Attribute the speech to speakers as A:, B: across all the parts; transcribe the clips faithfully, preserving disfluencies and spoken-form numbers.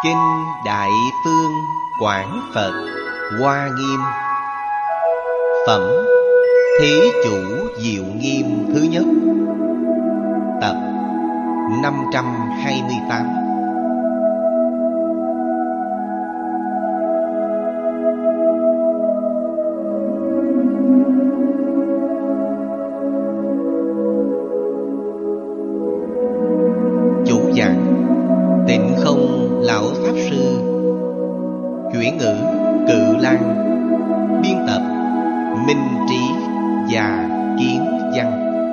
A: Kinh Đại Phương Quảng Phật Hoa Nghiêm. Phẩm Thí Chủ Diệu Nghiêm thứ nhất. Tập năm trăm hai mươi tám. Chủ giảng Tịnh Không Lão Pháp Sư. Chuyển ngữ Cự Lan. Biên tập Minh Trí và Kiến Văn.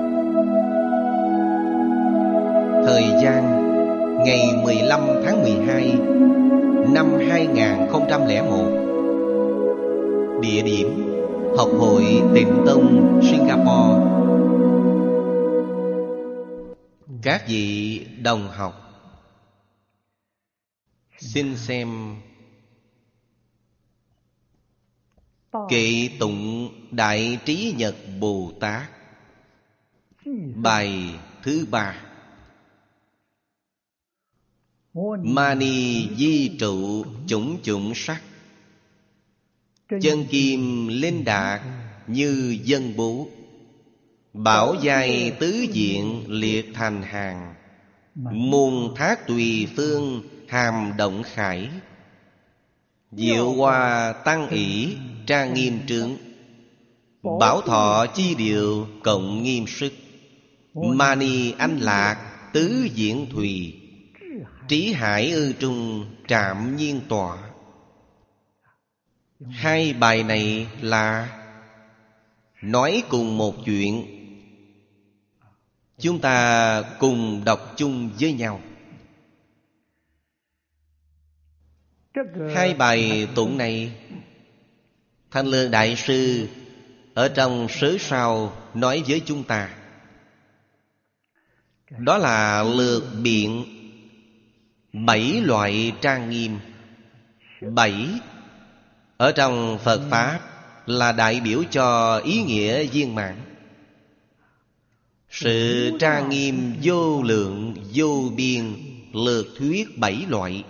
A: Thời gian ngày mười lăm tháng mười hai năm hai nghìn không trăm lẻ một. Địa điểm Học hội Tịnh Tông Singapore. Các vị đồng học, xin xem Kệ tụng Đại Trí Nhật Bồ Tát, bài thứ ba. Mani di trụ chủng chủng sắc, chân kim linh đạt như dân bố. Bảo giai tứ diện liệt thành hàng, muôn thác tùy phương hàm động khải. Diệu hoa tăng ỷ trang nghiêm trướng, bảo thọ chi điệu cộng nghiêm sức. Mani anh lạc tứ diễn thùy, trí hải ư trung trạm nhiên tọa. Hai bài này là nói cùng một chuyện, chúng ta cùng đọc chung với nhau. Hai bài tụng này, Thanh Lương Đại Sư ở trong sớ sao nói với chúng ta. Đó là lược biện bảy loại trang nghiêm. Bảy ở trong Phật Pháp là đại biểu cho ý nghĩa viên mãn. Sự trang nghiêm vô lượng vô biên, lược thuyết bảy loại.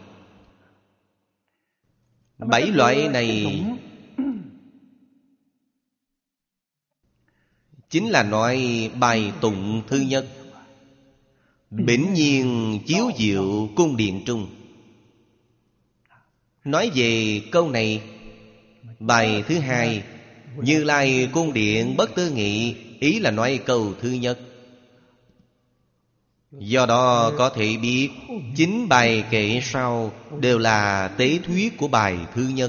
A: Bảy loại này chính là nói bài tụng thứ nhất. Bỉnh nhiên chiếu diệu cung điện trung. Nói về câu này. Bài thứ hai, Như Lai cung điện bất tư nghị, ý là nói câu thứ nhất. Do đó có thể biết chính bài kệ sau đều là tế thuyết của bài thứ nhất.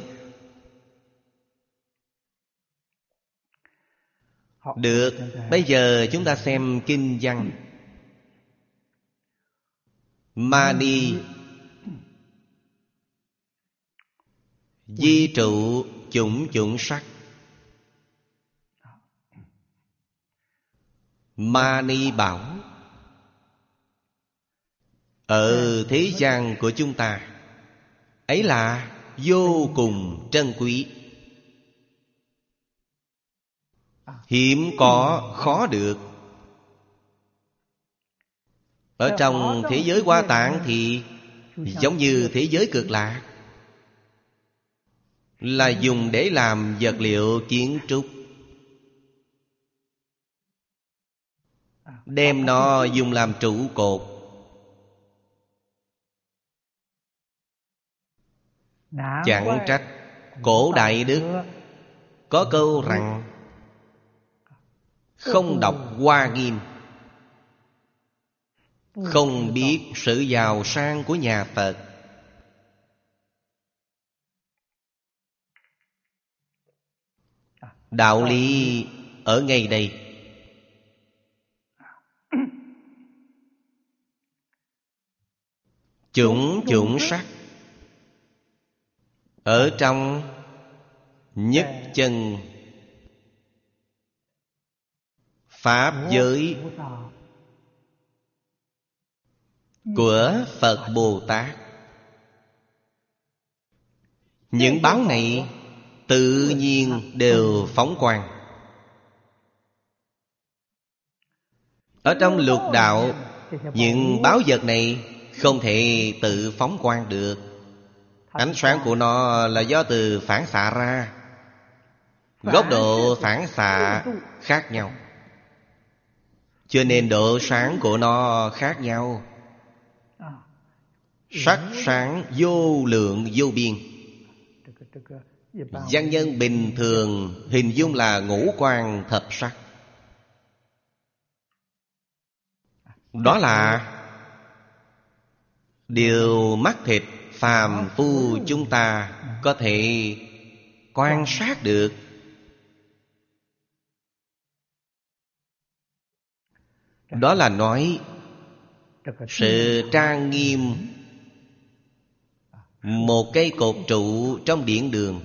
A: Được, bây giờ chúng ta xem kinh văn. Mani di trụ chủng chủng sắc. Mani bảo ở thế gian của chúng ta ấy là vô cùng trân quý, hiếm có khó được. Ở trong thế giới Hoa Tạng thì giống như thế giới Cực Lạc, là dùng để làm vật liệu kiến trúc. Đem nó dùng làm trụ cột. Chẳng trách cổ Đại Đức có câu rằng không đọc Hoa Nghiêm, không biết sự giàu sang của nhà Phật. Đạo lý ở ngay đây. Chủng chủng sắc ở trong nhất chân pháp giới của Phật Bồ Tát. Những báo này tự nhiên đều phóng quang. Ở trong lục đạo, những báo vật này không thể tự phóng quang được, Ánh sáng của nó là do từ phản xạ ra. Góc độ phản xạ khác nhau, cho nên độ sáng của nó khác nhau. Sắc sáng vô lượng vô biên. Văn nhân bình thường hình dung là ngũ quan thập sắc. Đó là điều mắt thịt phàm phu chúng ta có thể quan sát được. Đó là nói sự trang nghiêm một cây cột trụ trong điện đường.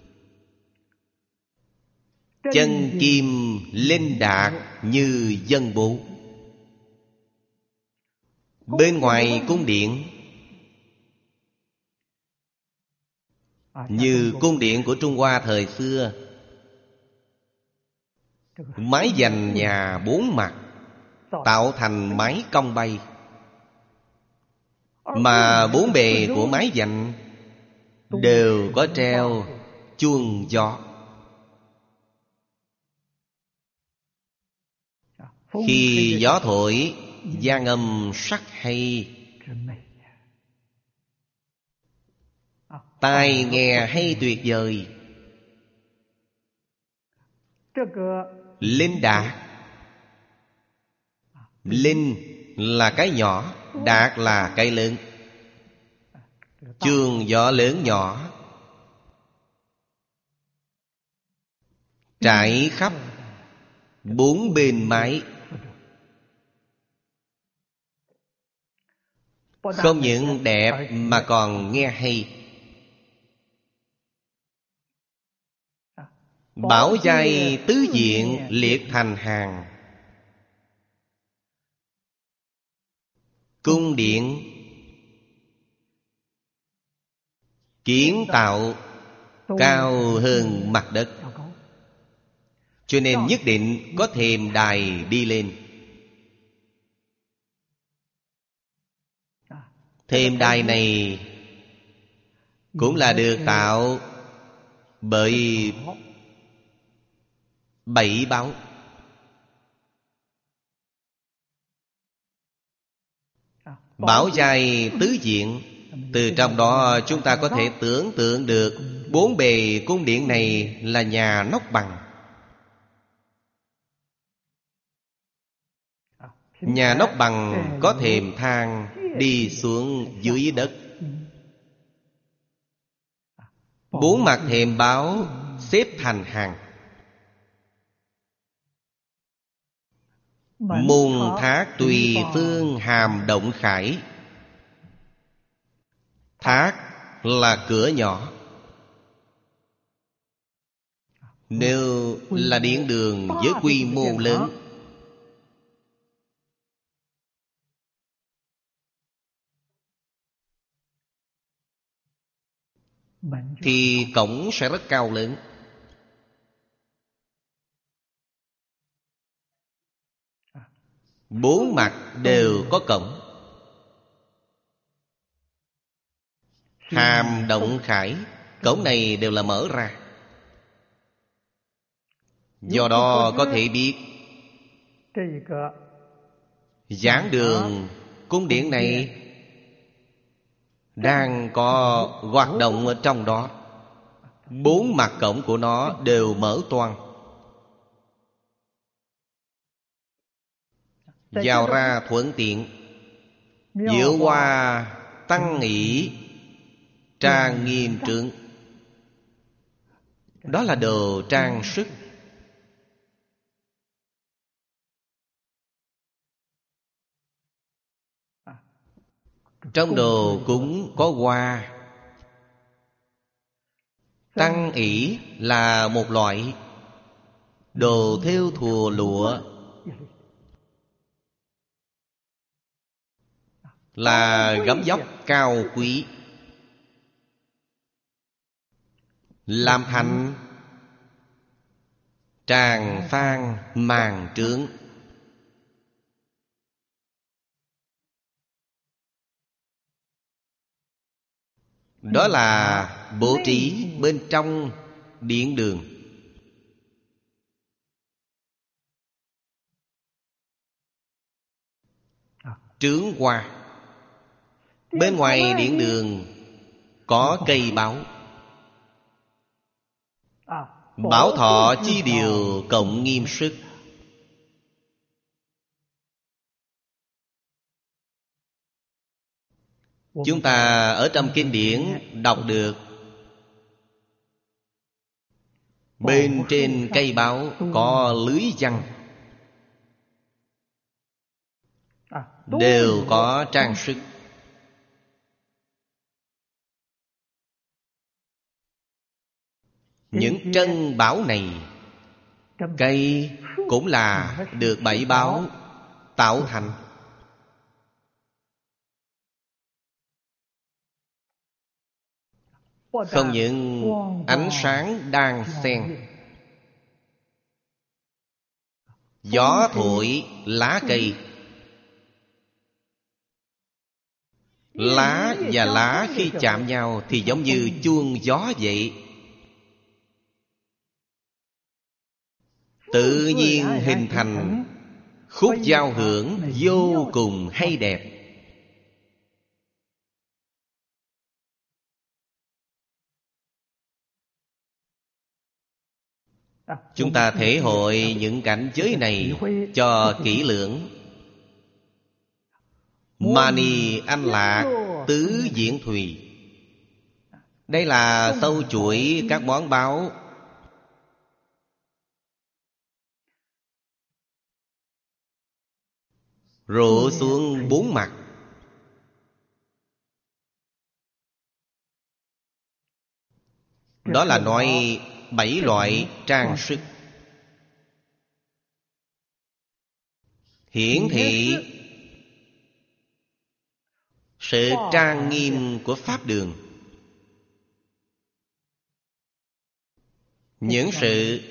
A: Chân kim linh đạt như dân bố. Bên ngoài cung điện như cung điện của Trung Hoa thời xưa, mái vành nhà bốn mặt tạo thành mái cong bay, mà bốn bề của mái vành đều có treo chuông gió. Khi gió thổi, vang âm sắc hay, tai nghe hay tuyệt vời. Linh đạt. Linh là cái nhỏ, đạt là cái lớn. Chuông gió lớn nhỏ trải khắp bốn bên mái. Không những đẹp mà còn nghe hay. Bảo giai tứ diện liệt thành hàng. Cung điện kiến tạo cao hơn mặt đất, cho nên nhất định có thềm đài đi lên. Thềm đài này cũng là được tạo bởi bảy báu. Bảo giai tứ diện, từ trong đó chúng ta có thể tưởng tượng được bốn bề cung điện này là nhà nóc bằng. Nhà nóc bằng có thềm thang đi xuống dưới đất. Bốn mặt thềm báo xếp thành hàng. Môn thác tùy phương hàm động khải. Thác là cửa nhỏ. Nếu là điện đường với quy mô lớn thì cổng sẽ rất cao lớn. Bốn mặt đều có cổng. Hàm động khải, cổng này đều là mở ra. Do đó có thể biết giảng đường cung điện này đang có hoạt động ở trong đó. Bốn mặt cổng của nó đều mở toang. Vào ra thuận tiện. Diệu hoa tăng ỷ trang nghiêm trướng. Đó là đồ trang sức. Trong đồ cúng có hoa. Tăng ỷ là một loại đồ thêu thùa lụa, là gấm vóc cao quý, làm thành tràng phan màn trướng. Đó là bố trí bên trong điện đường. Trướng hoa. Bên ngoài điện đường có cây báo. Bảo thọ chi điều cộng nghiêm sức. Chúng ta ở trong kinh điển đọc được, bên trên cây báo có lưới văn, đều có trang sức. Những trân bảo này, cây cũng là được bảy báo tạo thành. Không những ánh sáng đan xen, gió thổi lá cây, lá và lá khi chạm nhau thì giống như chuông gió vậy, tự nhiên hình thành khúc giao hưởng vô cùng hay đẹp. Chúng ta thể hội những cảnh giới này cho kỹ lưỡng. Mani Anh Lạc Tứ Diễn Thùy, đây là sâu chuỗi các món báo. Rộ xuống bốn mặt. Đó là nói bảy loại trang sức, hiển thị sự trang nghiêm của Pháp đường. Những sự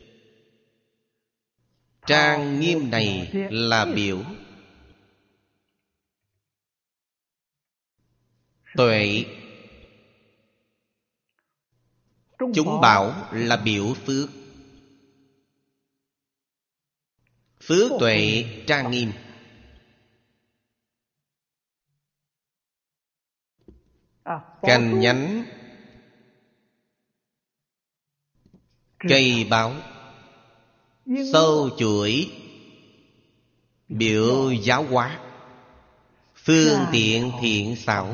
A: trang nghiêm này là biểu. Tuệ, chúng bảo là biểu phước. Phước tuệ trang nghiêm. Cành nhánh cây báo, sâu chuỗi biểu giáo hóa. Phương tiện thiện xảo,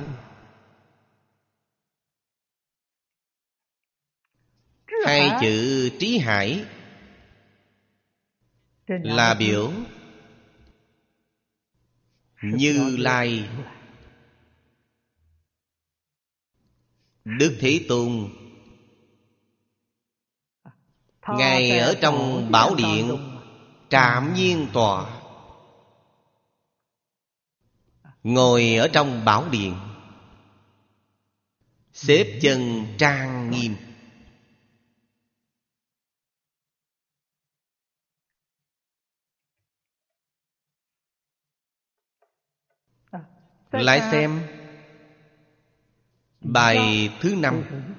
A: hai chữ trí hải là biểu Như Lai. Đức Thế Tôn Ngài ở trong Bảo Điện trạm nhiên tọa, ngồi ở trong Bảo Điện, xếp chân trang nghiêm. Lại xem bài thứ năm.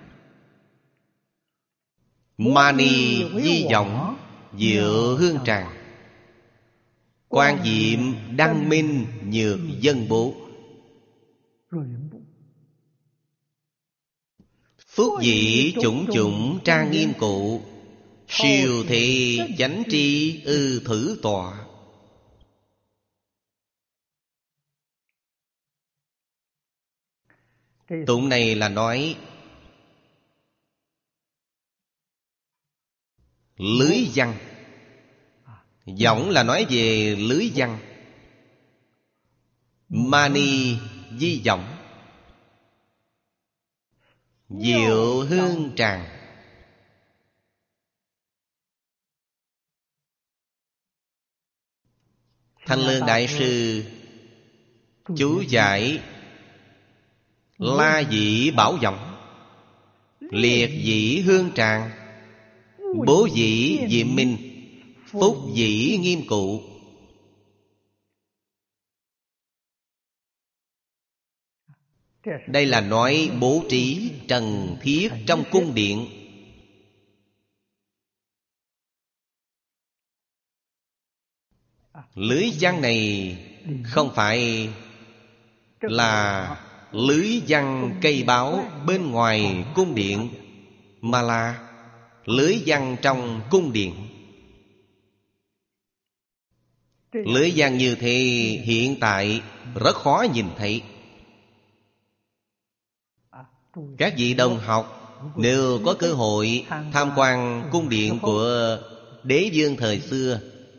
A: Mani Di Vọng Diệu Hương Tràng, Quan Diệm Đăng Minh Nhược Dân Bố. Phúc dĩ chủng chủng trang nghiêm cụ, siêu thị chánh tri ư thử tọa. Tụng này là nói lưới văn. Giọng là nói về lưới văn. Mani Di Vọng Diệu Hương Tràng. Thanh Lương Đại Sư chú giải La dĩ bảo vọng, liệt dĩ hương tràng, bố dĩ diệm minh, phúc dĩ nghiêm cụ. Đây là nói bố trí trần thiết trong cung điện. Lưới văn này không phải là lưới văn cây báo bên ngoài cung điện, mà là lưới văn trong cung điện. Lưới văn như thế hiện tại rất khó nhìn thấy. Các vị đồng học nếu có cơ hội tham quan cung điện của đế vương thời xưa,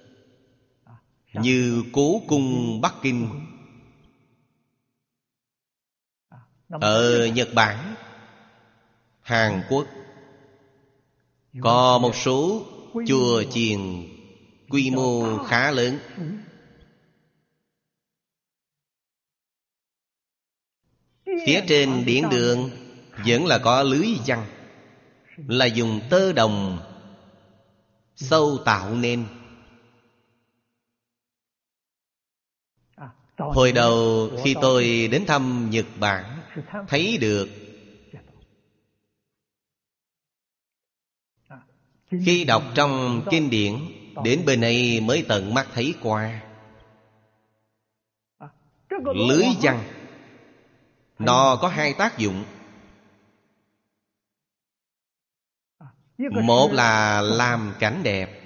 A: như Cố cung Bắc Kinh ở Nhật Bản, Hàn Quốc, có một số chùa chiền quy mô khá lớn. Phía trên điện đường vẫn là có lưới văn, là dùng tơ đồng sâu tạo nên. Hồi đầu khi tôi đến thăm Nhật Bản, thấy được. Khi đọc trong kinh điển, đến bên này mới tận mắt thấy qua. Lưới văn nó có hai tác dụng. Một là làm cảnh đẹp.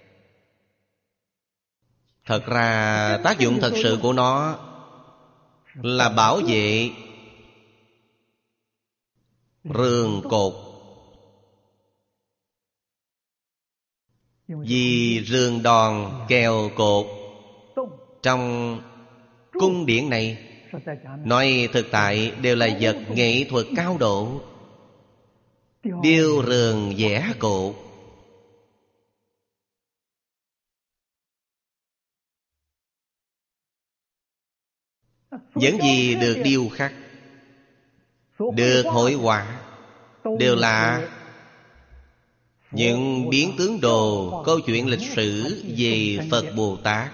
A: Thật ra tác dụng thật sự của nó là bảo vệ rường cột. Vì rường đòn kèo cột trong cung điện này, nói thực tại đều là vật nghệ thuật cao độ. Điêu rường vẽ cột, những gì được điêu khắc, được hội họa, đều là những biến tướng đồ, câu chuyện lịch sử về Phật Bồ Tát,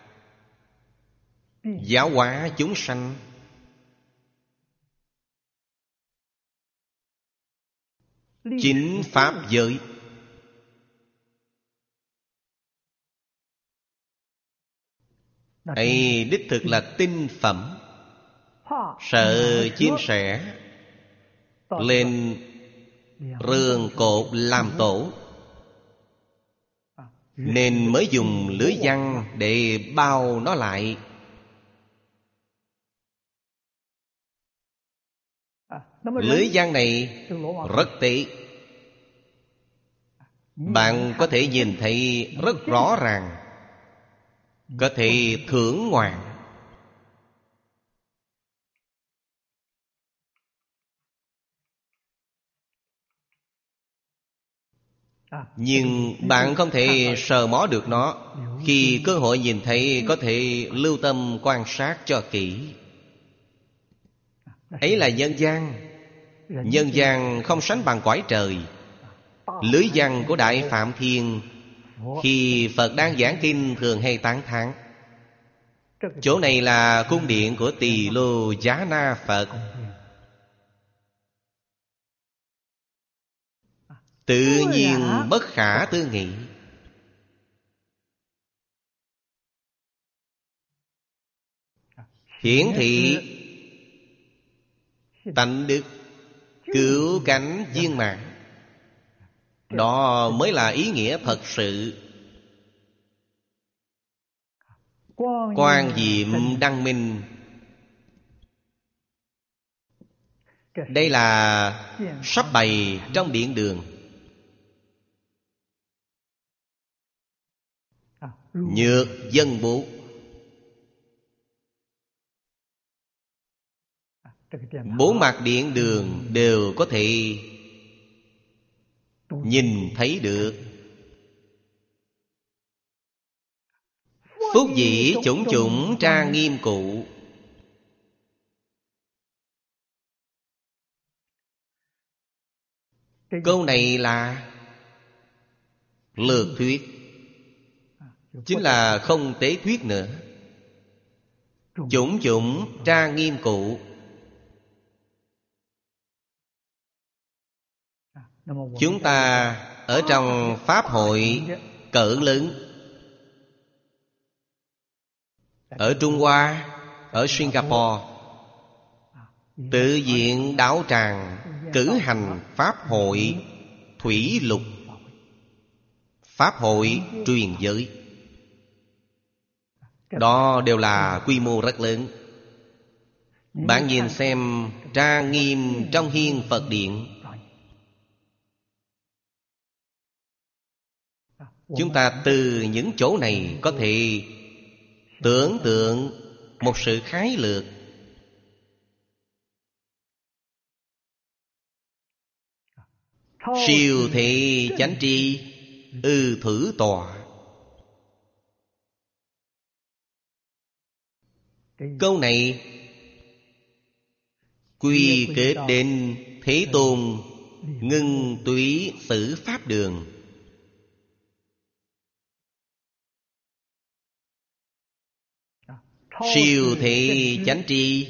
A: giáo hóa chúng sanh. Chính pháp giới. Ấy đích thực là tinh phẩm. Sợ chia sẻ lên rường cột làm tổ, nên mới dùng lưới văn để bao nó lại. Lưới văn này rất tệ. Bạn có thể nhìn thấy rất rõ ràng, có thể thưởng ngoạn. Nhưng bạn không thể sờ mó được nó. Khi cơ hội nhìn thấy, có thể lưu tâm quan sát cho kỹ. Ấy là nhân gian. Nhân gian không sánh bằng cõi trời. Lưới văn của Đại Phạm Thiên, khi Phật đang giảng kinh thường hay tán thán. Chỗ này là cung điện của Tỳ Lô Giá Na Phật. Tự nhiên bất khả tư nghị. Hiển thị tánh đức, cứu cánh viên mãn. Đó mới là ý nghĩa thật sự. Quang diệm đăng minh. Đây là sắp bày trong điện đường. Nhược dân bố. Bốn mặt điện đường đều có thể nhìn thấy được. Phúc dĩ chủng chủng trang nghiêm cụ. Câu này là lược thuyết, chính là không tế thuyết nữa. Chủng chủng trang nghiêm cụ. Chúng ta ở trong Pháp hội cỡ lớn, ở Trung Hoa, ở Singapore, tự viện đạo tràng cử hành Pháp hội thủy lục, Pháp hội truyền giới. Đó đều là quy mô rất lớn. Bạn nhìn xem trang nghiêm trong hiên Phật điện. Chúng ta từ những chỗ này có thể tưởng tượng một sự khái lược. Siêu thị chánh tri ư thử tọa. Câu này quy kết đến Thế Tôn ngưng túy xử Pháp đường. Siêu thị chánh tri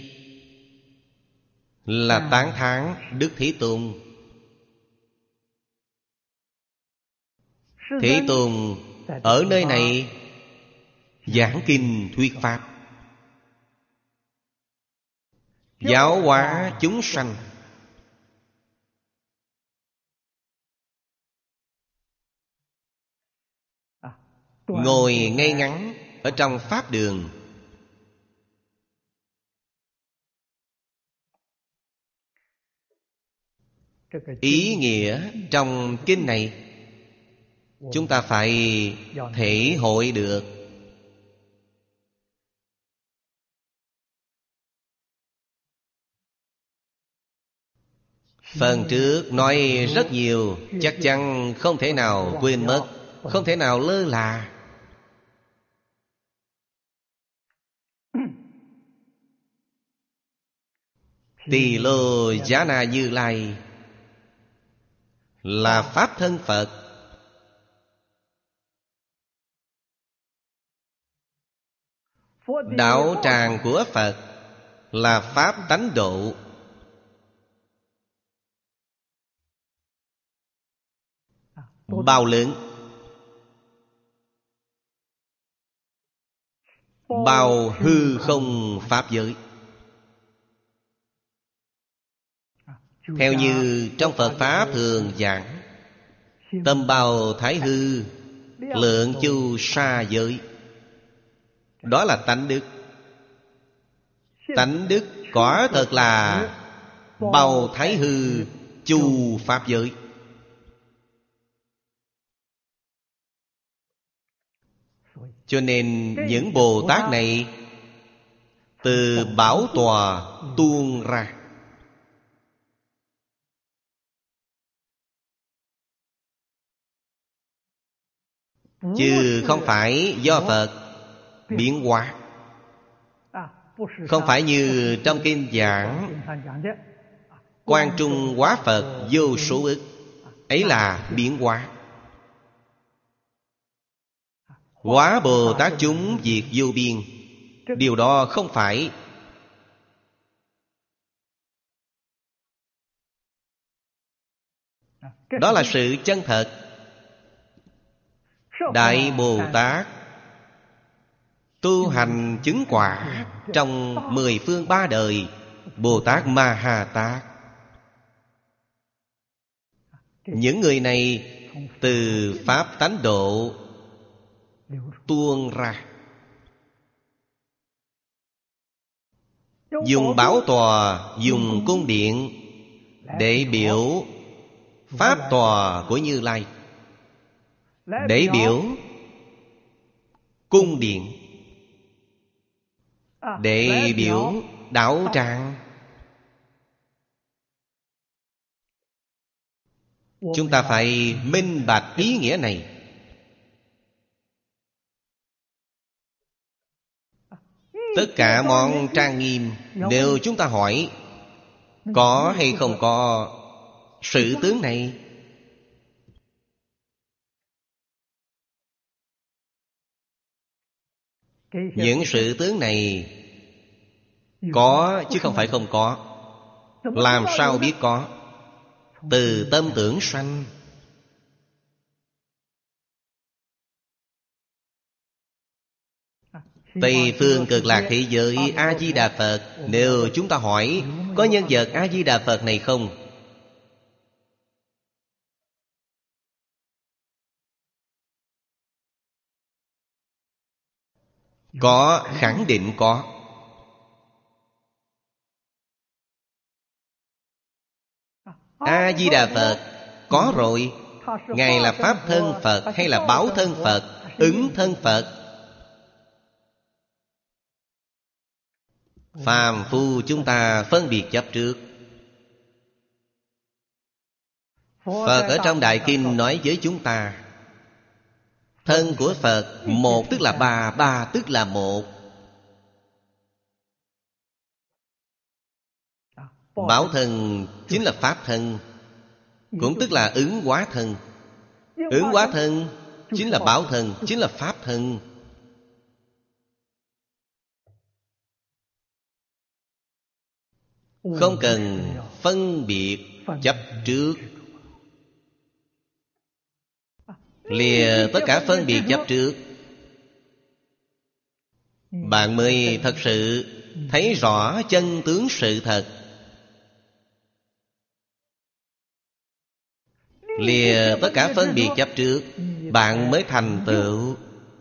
A: là tán thán Đức Thế Tôn. Thế Tôn ở nơi này giảng kinh thuyết Pháp, giáo hóa chúng sanh. Ngồi ngay ngắn ở trong Pháp đường. Ý nghĩa trong kinh này chúng ta phải thể hội được. Phần trước nói rất nhiều, chắc chắn không thể nào quên mất, không thể nào lơ là. Tỳ Lô Giá Na Như Lai là Pháp thân Phật. Đạo tràng của Phật là Pháp tánh độ. Bao lớn, bao hư không pháp giới. Theo như trong Phật Pháp thường giảng, tâm bao thái hư, lượng chu sa giới. Đó là tánh đức. Tánh đức quả thật là bao thái hư, chu pháp giới. Cho nên những Bồ Tát này từ bảo tòa tuôn ra. Chứ không phải do Phật biến hóa. Không phải như trong kinh giảng Quang Trung hóa Phật vô số ức. Ấy là biến hóa. Hóa Bồ Tát chúng diệt vô biên. Điều đó không phải. Đó là sự chân thật. Đại Bồ Tát tu hành chứng quả trong mười phương ba đời. Bồ Tát Ma Ha Tát. Những người này từ Pháp tánh độ tuôn ra. Dùng bảo tòa, dùng cung điện để biểu Pháp tòa của Như Lai, để biểu cung điện, để biểu đạo tràng. Chúng ta phải minh bạch ý nghĩa này. Tất cả món trang nghiêm, nếu chúng ta hỏi có hay không có sự tướng này, những sự tướng này có chứ không phải không có. Làm sao biết có? từ tâm tưởng sanh. Tây phương cực lạc thế giới A-di-đà Phật, nếu chúng ta hỏi có nhân vật A-di-đà Phật này không? Có, khẳng định có. A-di-đà Phật có rồi. Ngài là Pháp thân Phật hay là Báo thân Phật, Ứng thân Phật? Phàm phu chúng ta phân biệt chấp trước. Phật ở trong Đại Kinh nói với chúng ta, thân của Phật một tức là ba, ba tức là một. Báo thân chính là Pháp thân, cũng tức là ứng hóa thân. Ứng hóa thân chính là báo thân, chính là Pháp thân. Không cần phân biệt chấp trước, lìa tất cả phân biệt chấp trước, bạn mới thật sự thấy rõ chân tướng sự thật. Lìa tất cả phân biệt chấp trước, bạn mới thành tựu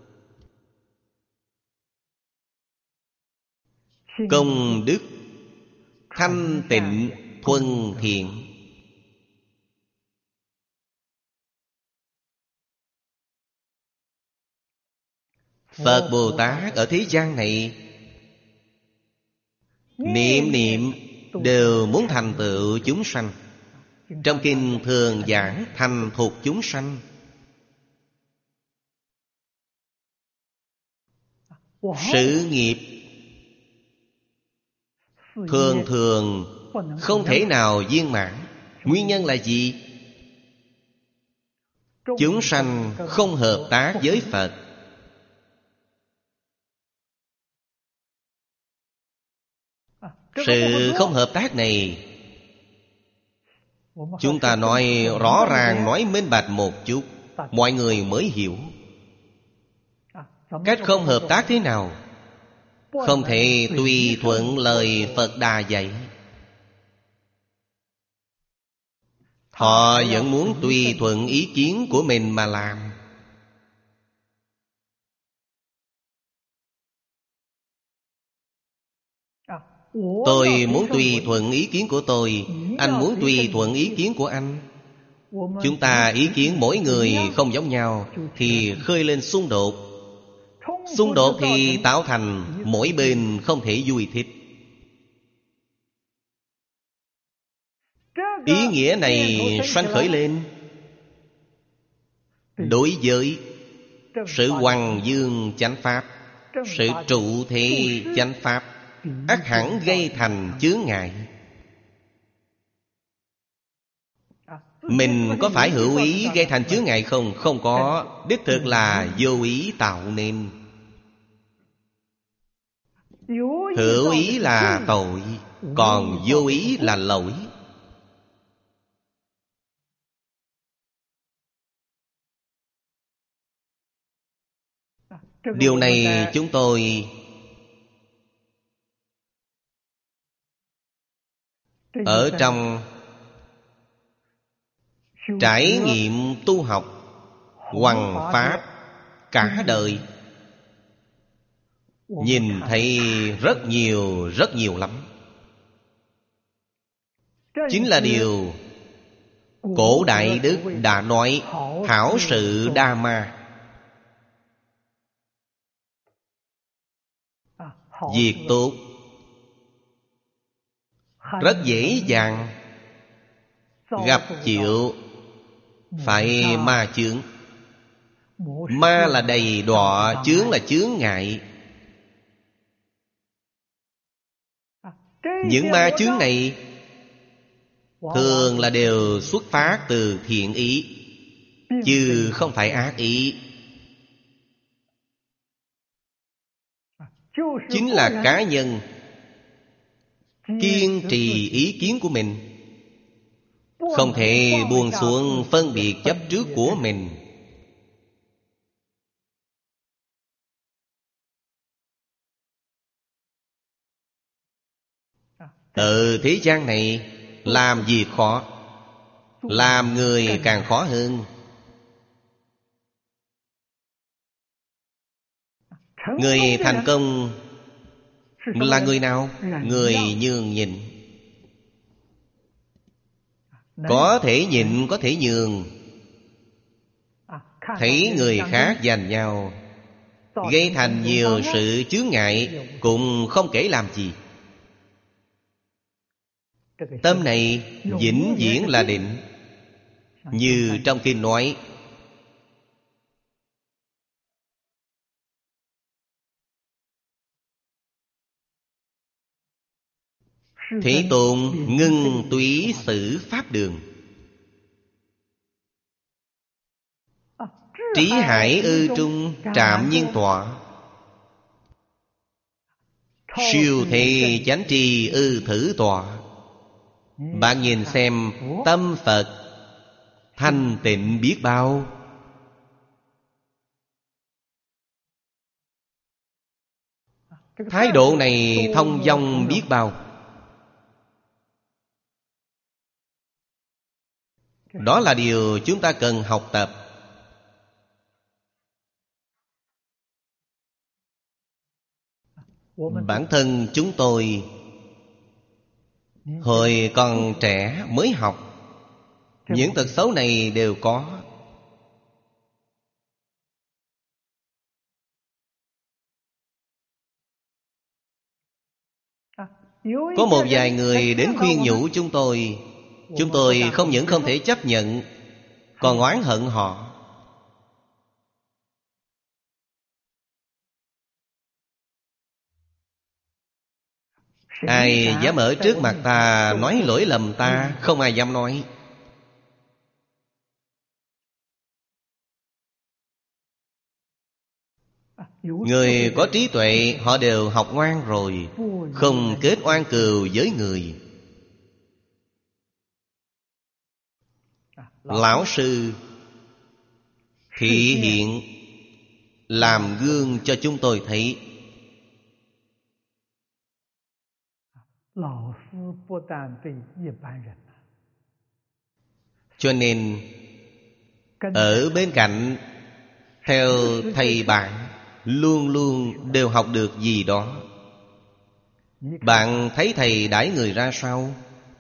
A: công đức thanh tịnh thuần thiện. Phật Bồ Tát ở thế gian này niệm niệm đều muốn thành tựu chúng sanh. Trong kinh thường giảng thành thục chúng sanh. Sự nghiệp thường thường không thể nào viên mãn. Nguyên nhân là gì? Chúng sanh không hợp tác với Phật. Sự không hợp tác này, chúng ta nói rõ ràng, nói minh bạch một chút, mọi người mới hiểu. Cách không hợp tác thế nào? Không thể tùy thuận lời Phật Đà dạy. Họ vẫn muốn tùy thuận ý kiến của mình mà làm. Tôi muốn tùy thuận ý kiến của tôi, anh muốn tùy thuận ý kiến của anh. Chúng ta ý kiến mỗi người không giống nhau thì khơi lên xung đột. Xung đột thì tạo thành mỗi bên không thể vui thích. Ý nghĩa này sanh khởi lên, đối với sự hoằng dương chánh pháp, sự trụ thế chánh pháp, ắt hẳn gây thành chướng ngại. Mình có phải hữu ý gây thành chướng ngại không? Không có. Đích thực là vô ý tạo nên. Hữu ý là tội, còn vô ý là lỗi. Điều này chúng tôi ở trong trải nghiệm tu học hoằng pháp cả đời, nhìn thấy rất nhiều, rất nhiều lắm. Chính là điều cổ đại đức đã nói hảo sự đa ma. Việc tốt rất dễ dàng gặp chịu phải ma chướng. Ma là đầy đọa, chướng là chướng ngại. Những ma chướng này thường là đều xuất phát từ thiện ý, chứ không phải ác ý. Chính là cá nhân kiên trì ý kiến của mình, Không thể buông xuống phân biệt chấp trước của mình. Ở thế gian này, làm việc khó, làm người càng khó hơn. Người thành công là người nào? Người nhường nhịn. Có thể nhịn, có thể nhường. Thấy người khác giành nhau, gây thành nhiều sự chướng ngại, cũng không kể làm gì. Tâm này vĩnh viễn là định. Như trong kinh nói, Thế Tôn ngưng túy xử pháp đường, trí hải ư trung trạm nhiên tọa, siêu thị chánh trì ư thử tọa. Bạn nhìn xem tâm Phật thanh tịnh biết bao. Thái độ này thông dong biết bao. Đó là điều chúng ta cần học tập. Bản thân chúng tôi hồi còn trẻ mới học, những tật xấu này đều có. Có một vài người đến khuyên nhủ chúng tôi, chúng tôi không những không thể chấp nhận, còn oán hận họ. Ai dám ở trước mặt ta nói lỗi lầm ta? Không ai dám nói. Người có trí tuệ họ đều học ngoan rồi, không kết oan cừu với người. Lão sư thị hiện, làm gương cho chúng tôi thấy. Cho nên ở bên cạnh theo thầy bạn, luôn luôn đều học được gì đó. Bạn thấy thầy đãi người ra sao?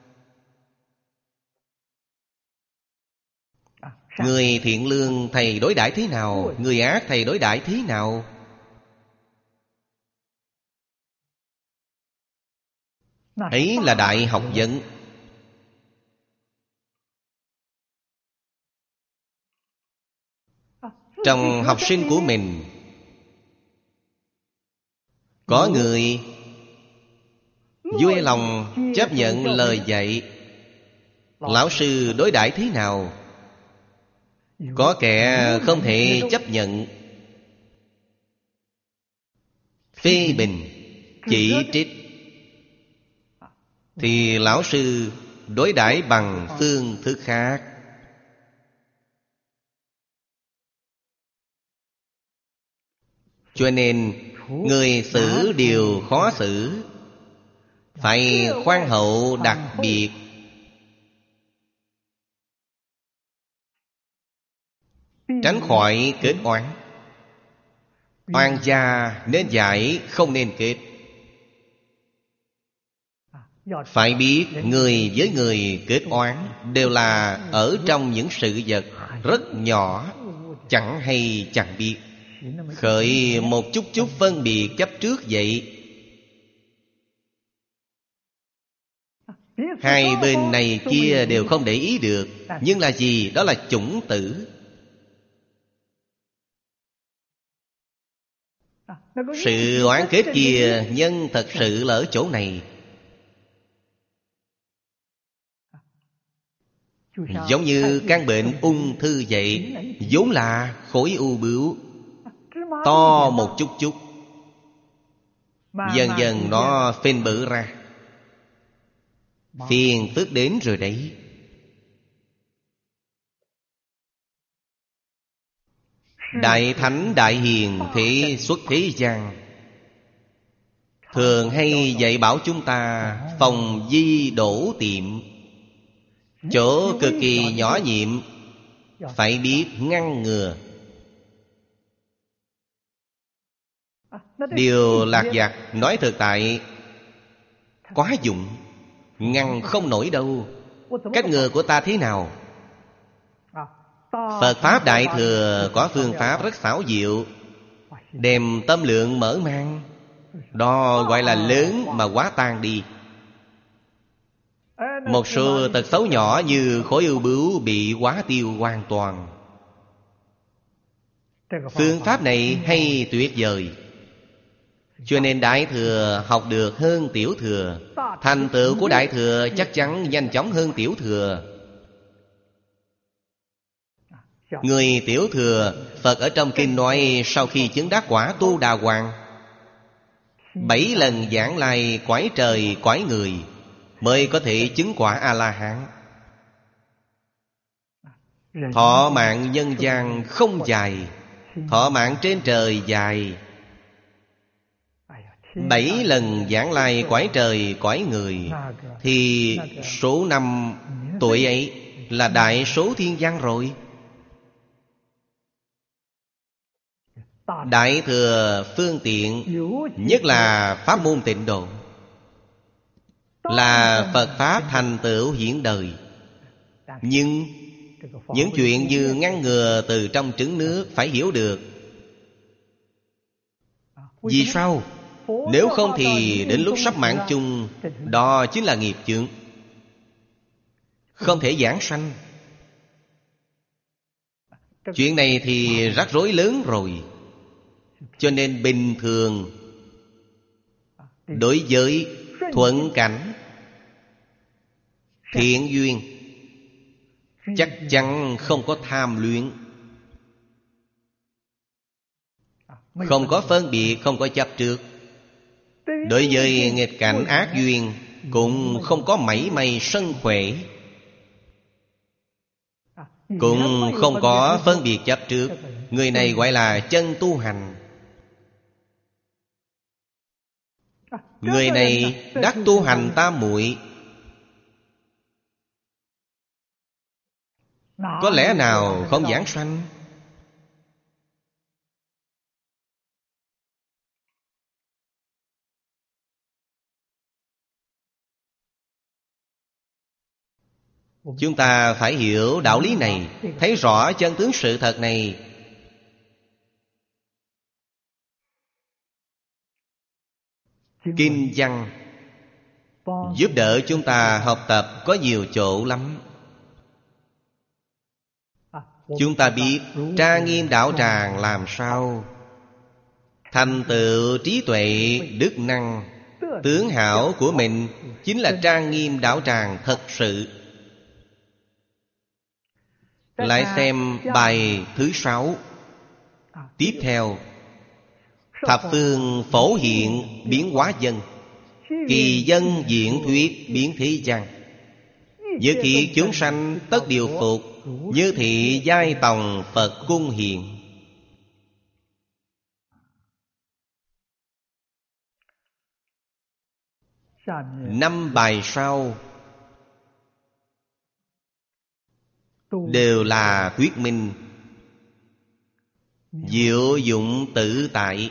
A: Người thiện lương thầy đối đãi thế nào? Người ác thầy đối đãi thế nào? Ấy là đại học vấn. Trong học sinh của mình, có người vui lòng chấp nhận lời dạy, lão sư đối đãi thế nào. Có kẻ không thể chấp nhận, phê bình, chỉ trích, thì lão sư đối đãi bằng phương thức khác. Cho nên người xử điều khó xử, phải khoan hậu đặc biệt. Tránh khỏi kết oán. Oan gia nên giải, không nên kết. Phải biết người với người kết oán đều là ở trong những sự vật rất nhỏ, chẳng hay chẳng biết, khởi một chút chút phân biệt chấp trước vậy. Hai bên này kia đều không để ý được, nhưng là gì? Đó là chủng tử. Sự oán kết kia nhân thật sự là ở chỗ này. Giống như căn bệnh ung thư vậy, vốn là khối u bướu, to một chút chút, dần dần nó phình bự ra, phiền tức đến rồi đấy. Đại Thánh Đại Hiền thế xuất thế gian, thường hay dạy bảo chúng ta phòng di đổ tiệm. Chỗ cực kỳ nhỏ nhiệm phải biết ngăn ngừa. Điều lạc vặt nói thực tại quá dụng, ngăn không nổi đâu. Cách ngừa của ta thế nào? Phật Pháp Đại Thừa có phương pháp rất xảo diệu, đem tâm lượng mở mang. Đó gọi là lớn mà quá tan đi. Một số tật xấu nhỏ như khối ưu bướu bị quá tiêu hoàn toàn. Phương pháp này hay tuyệt vời, cho nên Đại Thừa học được hơn Tiểu Thừa. Thành tựu của Đại Thừa chắc chắn nhanh chóng hơn Tiểu Thừa. Người Tiểu Thừa, Phật ở trong kinh nói sau khi chứng đắc quả Tu Đà Hoàng, bảy lần giảng lai cõi trời cõi người mới có thể chứng quả A-la-hán. Thọ mạng nhân gian không dài, thọ mạng trên trời dài. Bảy lần giảng lai cõi trời cõi người, thì số năm tuổi ấy là đại số thiên văn rồi. Đại Thừa phương tiện, nhất là pháp môn Tịnh Độ, là Phật Pháp thành tựu hiển đời. Nhưng những chuyện như ngăn ngừa từ trong trứng nước phải hiểu được. Vì sao? Nếu không thì đến lúc sắp mạng chung, đó chính là nghiệp chướng, không thể giảng sanh. Chuyện này thì rắc rối lớn rồi. Cho nên bình thường đối với thuận cảnh, thiện duyên, chắc chắn không có tham luyện, không có phân biệt, không có chấp trước. Đối với nghịch cảnh ác duyên cũng không có mảy may sân khỏe, cũng không có phân biệt chấp trước. Người này gọi là chân tu hành. Người này đắc tu hành tam muội. Có lẽ nào không giảng sanh? Chúng ta phải hiểu đạo lý này, thấy rõ chân tướng sự thật này. Kinh văn giúp đỡ chúng ta học tập có nhiều chỗ lắm. Chúng ta biết tra nghiêm đạo tràng làm sao, thành tựu trí tuệ đức năng tướng hảo của mình chính là trang nghiêm đạo tràng thật sự. Lại xem bài thứ sáu. Tiếp theo, thập phương phổ hiện biến hóa dân, kỳ dân diễn thuyết biến thế gian. Như thị chúng sanh tất điều phục, như thị giai tòng Phật cung hiện. Năm bài sau đều là thuyết minh diệu dụng tự tại.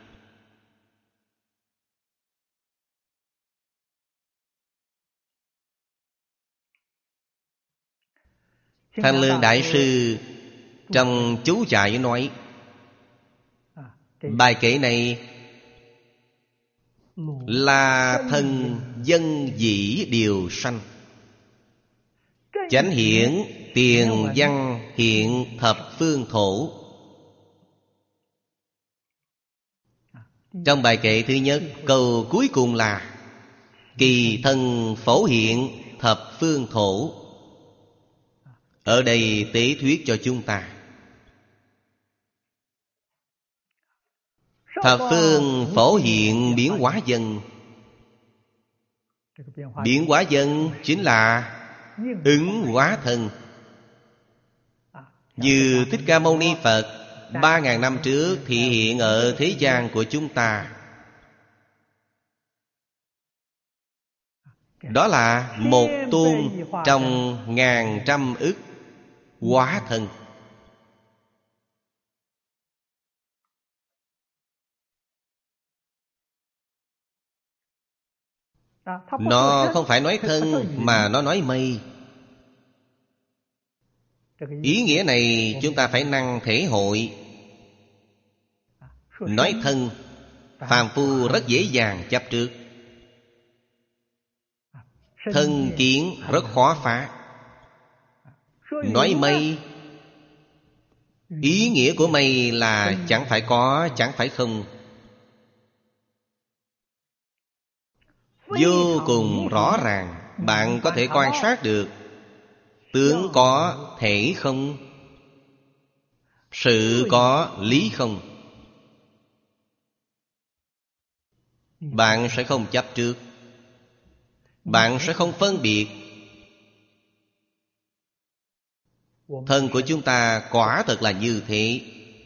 A: Thanh Lương Đại Sư trong chú giải nói, bài kệ này là thân dân dĩ điều sanh, chánh hiển tiền văn hiện thập phương thổ. Trong bài kệ thứ nhất, câu cuối cùng là kỳ thân phổ hiện thập phương thổ. Ở đây tế thuyết cho chúng ta thập phương phổ hiện biến hóa dân. Biến hóa dân chính là ứng hóa thân. Như Thích Ca Mâu Ni Phật Ba ngàn năm trước thị hiện ở thế gian của chúng ta. Đó là một tôn trong ngàn trăm ức hóa thân. Nó không phải nói thân mà nó nói mây. Ý nghĩa này chúng ta phải năng thể hội. Nói thân, phàm phu rất dễ dàng chấp trước. Thân kiến rất khó phá. Nói mây, ý nghĩa của mây là chẳng phải có, chẳng phải không. Vô cùng rõ ràng. Bạn có thể quan sát được. Tướng có, thể không. Sự có, lý không. Bạn sẽ không chấp trước. Bạn sẽ không phân biệt. Thân của chúng ta quả thật là như thế.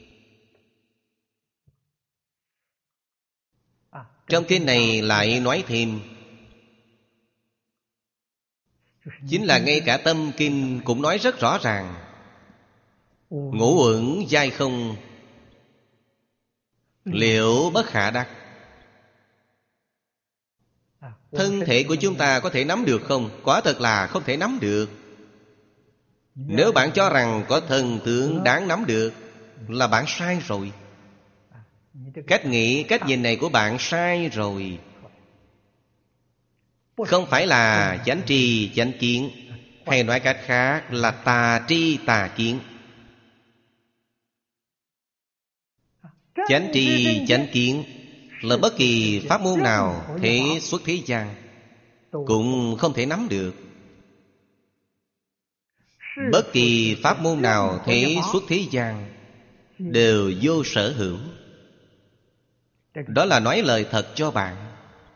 A: Trong kinh này lại nói thêm, chính là ngay cả tâm kinh cũng nói rất rõ ràng. Ngũ uẩn giai không, liệu bất khả đắc. Thân thể của chúng ta có thể nắm được không? Quả thật là không thể nắm được. Nếu bạn cho rằng có thân tướng đáng nắm được, là bạn sai rồi. Cách nghĩ, cách nhìn này của bạn sai rồi. Không phải là chánh tri chánh kiến, hay nói cách khác là tà tri tà kiến. Chánh tri chánh kiến là bất kỳ pháp môn nào thế xuất thế gian cũng không thể nắm được. Bất kỳ pháp môn nào thế xuất thế gian đều vô sở hữu. Đó là nói lời thật cho bạn.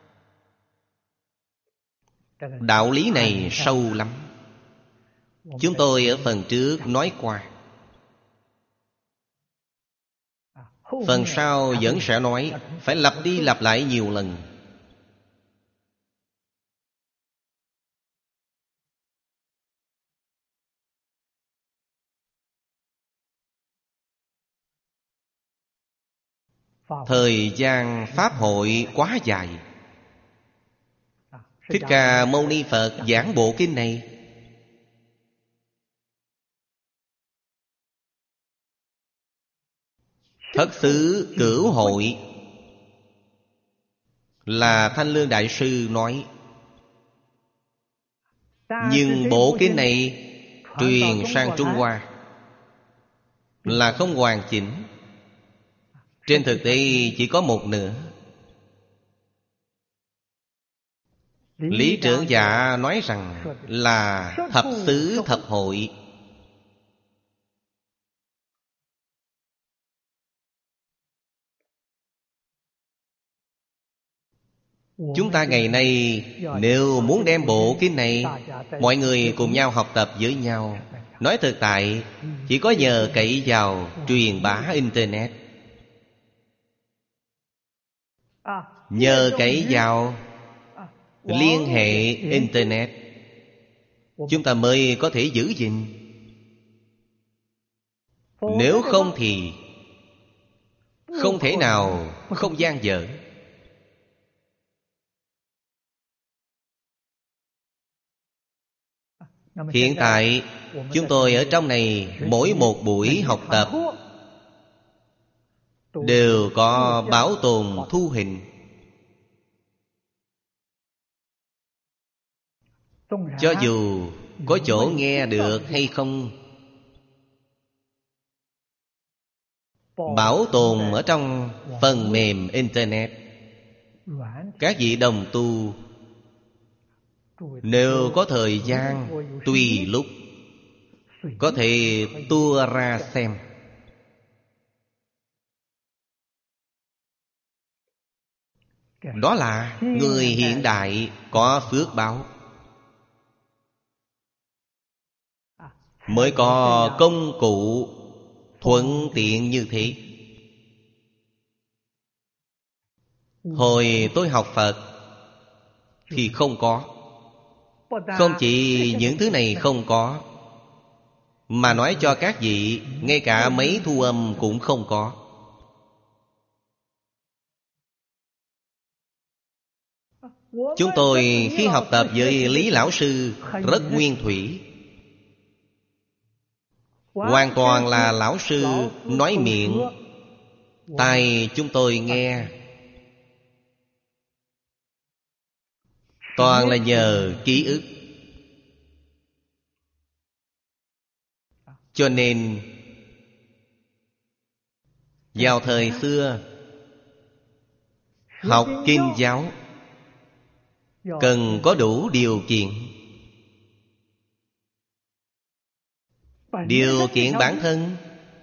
A: Đạo lý này sâu lắm. Chúng tôi ở phần trước nói qua. Phần sau vẫn sẽ nói. Phải lặp đi lặp lại nhiều lần. Thời gian Pháp hội quá dài. Thích Ca Mâu Ni Phật giảng bộ kinh này thất xứ cửu hội là Thanh Lương Đại Sư nói. Nhưng bộ kinh này truyền sang Trung Hoa là không hoàn chỉnh. Trên thực tế chỉ có một nửa. Lý Trưởng Dạ nói rằng là thập xứ thập hội. Chúng ta ngày nay nếu muốn đem bộ kinh này mọi người cùng nhau học tập với nhau, nói thực tại chỉ có nhờ cậy vào truyền bá Internet. Nhờ cậy vào liên hệ Internet, chúng ta mới có thể giữ gìn. Nếu không thì không thể nào không gian dở. Hiện tại chúng tôi ở trong này mỗi một buổi học tập đều có bảo tồn thu hình. Cho dù có chỗ nghe được hay không, bảo tồn ở trong phần mềm Internet. Các vị đồng tu nếu có thời gian, tùy lúc có thể tua ra xem. Đó là người hiện đại có phước báo, mới có công cụ thuận tiện như thế. Hồi tôi học Phật thì không có. Không chỉ những thứ này không có, mà nói cho các vị, ngay cả mấy thu âm cũng không có. Chúng tôi khi học tập với Lý Lão Sư rất nguyên thủy. Hoàn toàn là Lão Sư nói miệng, tai chúng tôi nghe. Toàn là nhờ ký ức. Cho nên vào thời xưa học kinh giáo cần có đủ điều kiện. Điều kiện bản thân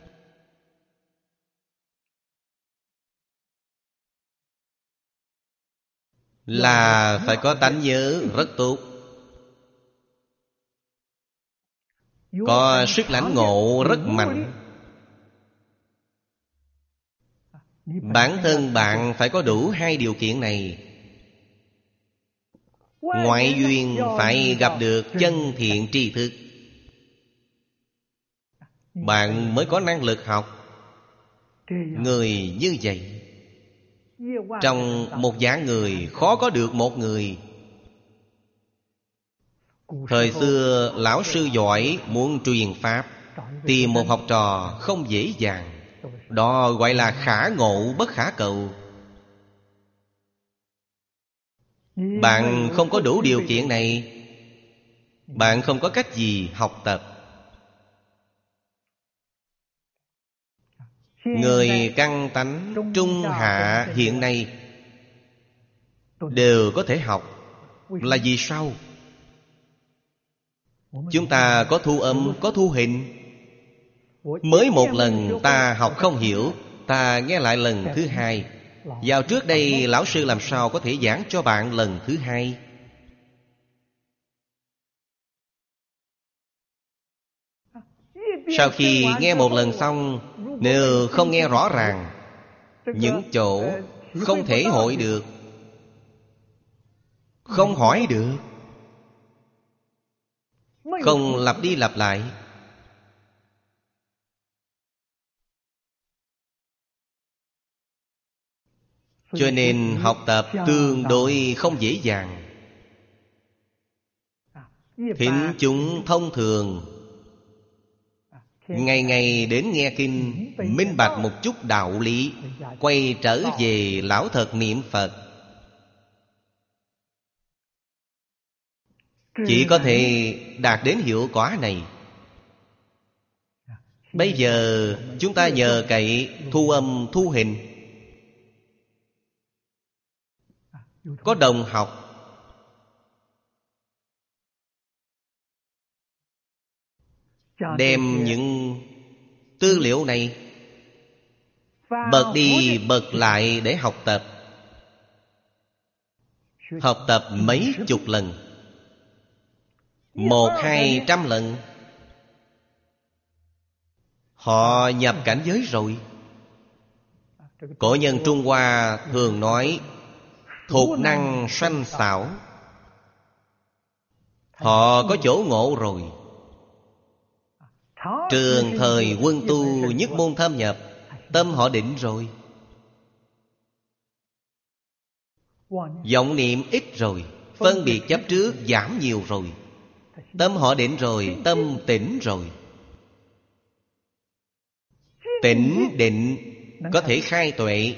A: là phải có tánh nhớ rất tốt, có sức lãnh ngộ rất mạnh. Bản thân bạn phải có đủ hai điều kiện này. Ngoại duyên phải gặp được chân thiện tri thức, bạn mới có năng lực học. Người như vậy, trong một vạn người khó có được một người. Thời xưa lão sư giỏi muốn truyền pháp, tìm một học trò không dễ dàng. Đó gọi là khả ngộ bất khả cầu. Bạn không có đủ điều kiện này, bạn không có cách gì học tập. Người căn tánh trung hạ hiện nay đều có thể học. Là vì sao? Chúng ta có thu âm, có thu hình. Mới một lần ta học không hiểu, ta nghe lại lần thứ hai. Vào trước đây lão sư làm sao có thể giảng cho bạn lần thứ hai? Sau khi nghe một lần xong, nếu không nghe rõ ràng, những chỗ không thể hội được, không hỏi được, không lặp đi lặp lại, cho nên học tập tương đối không dễ dàng. Thính chúng thông thường ngày ngày đến nghe kinh, minh bạch một chút đạo lý, quay trở về lão thật niệm Phật. Chỉ có thể đạt đến hiệu quả này. Bây giờ chúng ta nhờ cậy thu âm thu hình. Có đồng học đem những tư liệu này bật đi bật lại để học tập. Học tập mấy chục lần, một hai trăm lần, họ nhập cảnh giới rồi. Cổ nhân Trung Hoa thường nói thục năng sanh xảo. Họ có chỗ ngộ rồi. Trường thời quân tu nhất môn thâm nhập, tâm họ định rồi. Vọng niệm ít rồi, phân biệt chấp trước giảm nhiều rồi. Tâm họ định rồi, tâm tỉnh rồi. Tỉnh định có thể khai tuệ.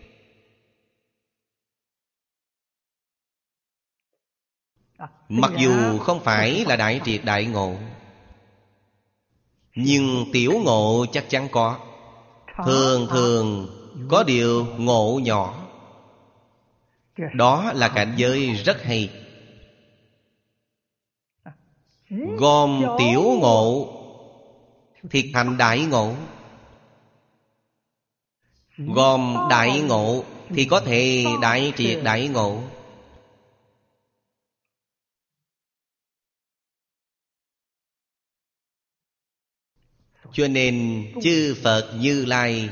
A: Mặc dù không phải là đại triệt đại ngộ, nhưng tiểu ngộ chắc chắn có. Thường thường có điều ngộ nhỏ. Đó là cảnh giới rất hay. Gom tiểu ngộ thì thành đại ngộ. Gom đại ngộ thì có thể đại triệt đại ngộ. Cho nên chư Phật Như Lai,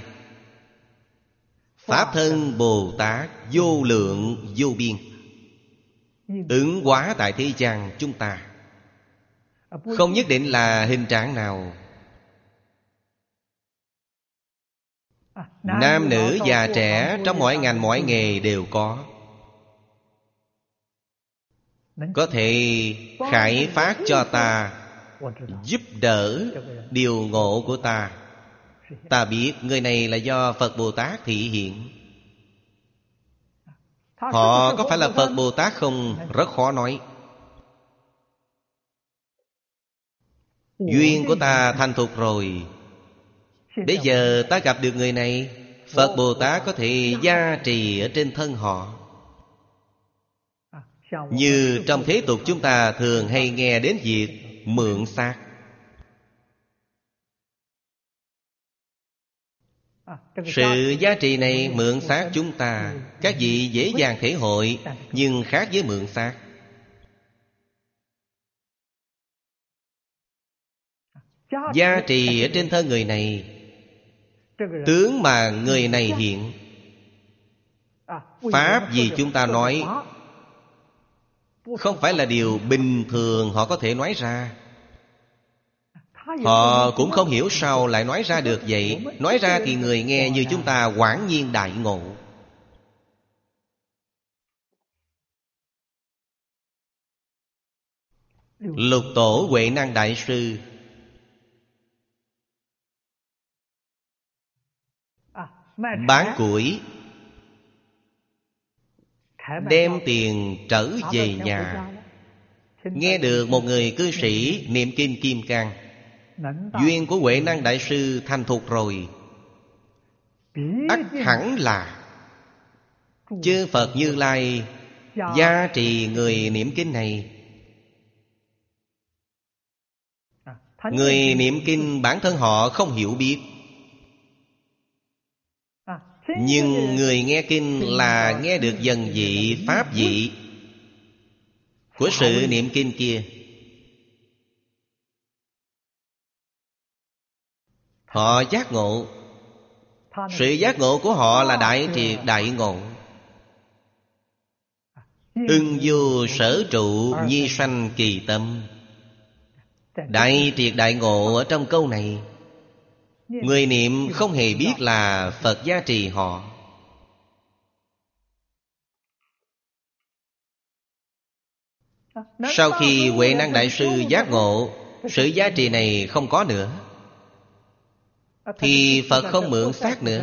A: Pháp thân Bồ Tát vô lượng vô biên, ứng hóa tại thế gian chúng ta. Không nhất định là hình trạng nào, nam nữ già trẻ, trong mọi ngành mọi nghề đều có. Có thể khải phát cho ta, giúp đỡ điều ngộ của ta. Ta biết người này là do Phật Bồ Tát thị hiện. Họ có phải là Phật Bồ Tát không? Rất khó nói. Duyên của ta thành thục rồi, bây giờ ta gặp được người này, Phật Bồ Tát có thể gia trì ở trên thân họ. Như trong thế tục chúng ta thường hay nghe đến việc mượn xác. Sự giá trị này mượn xác chúng ta, các vị dễ dàng thể hội, nhưng khác với mượn xác. Giá trị ở trên thân người này, tướng mà người này hiện, pháp gì chúng ta nói, không phải là điều bình thường họ có thể nói ra. Họ cũng không hiểu sao lại nói ra được vậy. Nói ra thì người nghe như chúng ta hoảng nhiên đại ngộ. Lục Tổ Huệ Năng Đại Sư bán củi, đem tiền trở về nhà. Nghe được một người cư sĩ niệm kinh Kim Cang. Duyên của Huệ Năng Đại Sư thành thục rồi, ắt hẳn là chư Phật Như Lai gia trì người niệm kinh này. Người niệm kinh bản thân họ không hiểu biết, nhưng người nghe kinh là nghe được dần vị pháp vị của sự niệm kinh kia. Họ giác ngộ. Sự giác ngộ của họ là đại triệt đại ngộ. Ưng vô sở trụ, nhi sanh kỳ tâm. Đại triệt đại ngộ ở trong câu này. Người niệm không hề biết là Phật gia trì họ. Sau khi Huệ Năng Đại Sư giác ngộ, sự giá trị này không có nữa, thì Phật không mượn xác nữa.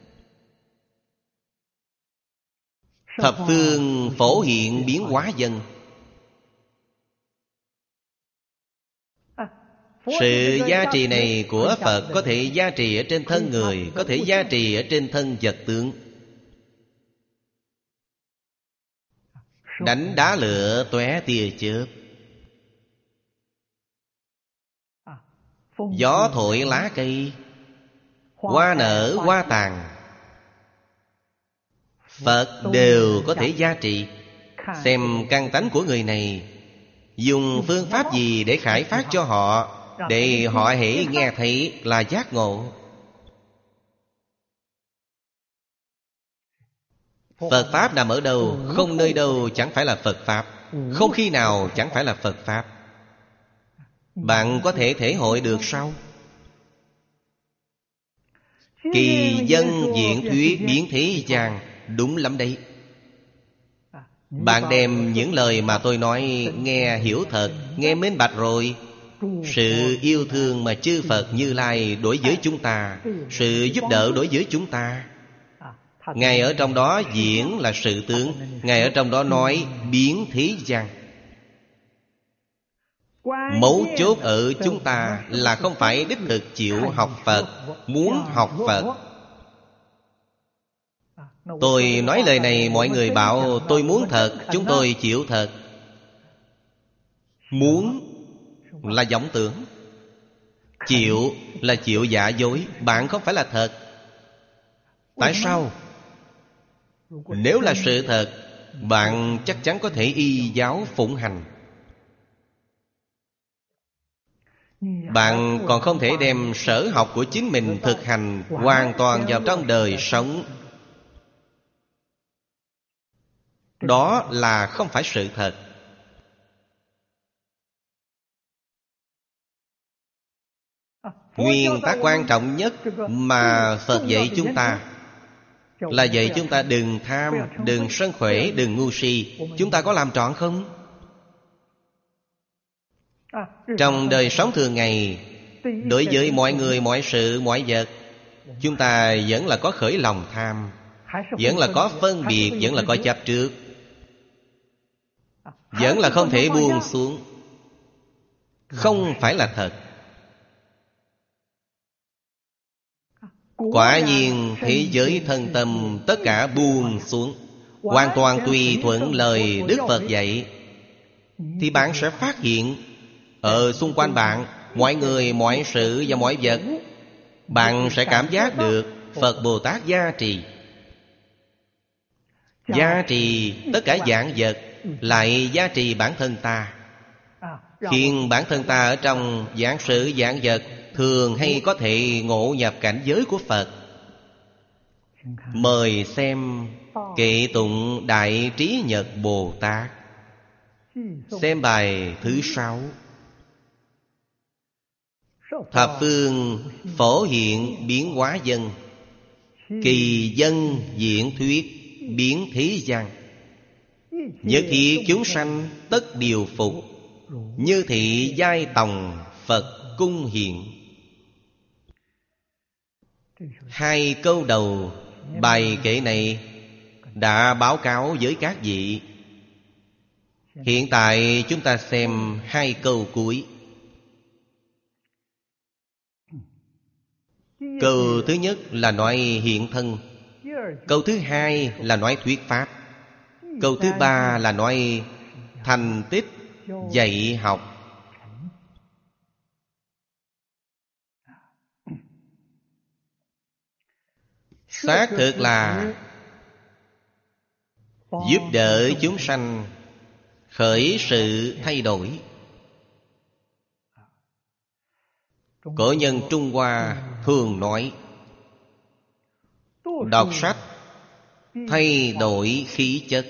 A: Thập phương phổ hiện biến hóa dân. Sự giá trị này của Phật có thể giá trị ở trên thân người, có thể giá trị ở trên thân vật tướng. Đánh đá lửa tóe tia chớp, gió thổi lá cây, hoa nở hoa tàn, Phật đều có thể giá trị. Xem căn tánh của người này, dùng phương pháp gì để khải phát cho họ, để họ hễ nghe thấy là giác ngộ. Phật Pháp nằm ở đâu? Không nơi đâu chẳng phải là Phật Pháp, không khi nào chẳng phải là Phật Pháp. Bạn có thể thể hội được sao? Kỳ dân diện thuyết biến thế gian. Đúng lắm đấy. Bạn đem những lời mà tôi nói nghe hiểu thật, nghe minh bạch rồi. Sự yêu thương mà chư Phật Như Lai đối với chúng ta, sự giúp đỡ đối với chúng ta, Ngài ở trong đó diễn là sự tướng, Ngài ở trong đó nói biến thế gian. Mấu chốt ở chúng ta là không phải đích thực chịu học Phật, muốn học Phật. Tôi nói lời này mọi người bảo tôi muốn thật, chúng tôi chịu thật. Muốn là vọng tưởng, chịu là chịu giả dối. Bạn không phải là thật. Tại sao? Nếu là sự thật, bạn chắc chắn có thể y giáo phụng hành. Bạn còn không thể đem sở học của chính mình thực hành hoàn toàn vào trong đời sống. Đó là không phải sự thật. Nguyên tắc quan trọng nhất mà Phật dạy chúng ta là dạy chúng ta đừng tham, đừng sân khỏe, đừng ngu si. Chúng ta có làm trọn không? Trong đời sống thường ngày, đối với mọi người, mọi sự, mọi vật, chúng ta vẫn là có khởi lòng tham, vẫn là có phân biệt, vẫn là có chấp trước, vẫn là không thể buông xuống. Không phải là thật. Quả nhiên thế giới thân tâm tất cả buông xuống, hoàn toàn tùy thuận lời Đức Phật dạy, thì bạn sẽ phát hiện ở xung quanh bạn, mọi người, mọi sự và mọi vật, bạn sẽ cảm giác được Phật Bồ Tát gia trì. Gia trì tất cả vạn vật, lại gia trì bản thân ta, khiến bản thân ta ở trong vạn sự vạn vật thường hay có thể ngộ nhập cảnh giới của Phật. Mời xem Kệ Tụng Đại Trí Nhật Bồ Tát. Xem bài thứ sáu. Thập phương phổ hiện biến hóa dân, kỳ dân diễn thuyết biến thế gian. Nhất thiết chúng sanh tất điều phục, như thị giai tòng Phật cung hiện. Hai câu đầu bài kệ này đã báo cáo với các vị. Hiện tại chúng ta xem hai câu cuối. Câu thứ nhất là nói hiện thân, câu thứ hai là nói thuyết pháp, câu thứ ba là nói thành tích dạy học. Xác thực là giúp đỡ chúng sanh khởi sự thay đổi. Cổ nhân Trung Hoa thường nói đọc sách thay đổi khí chất.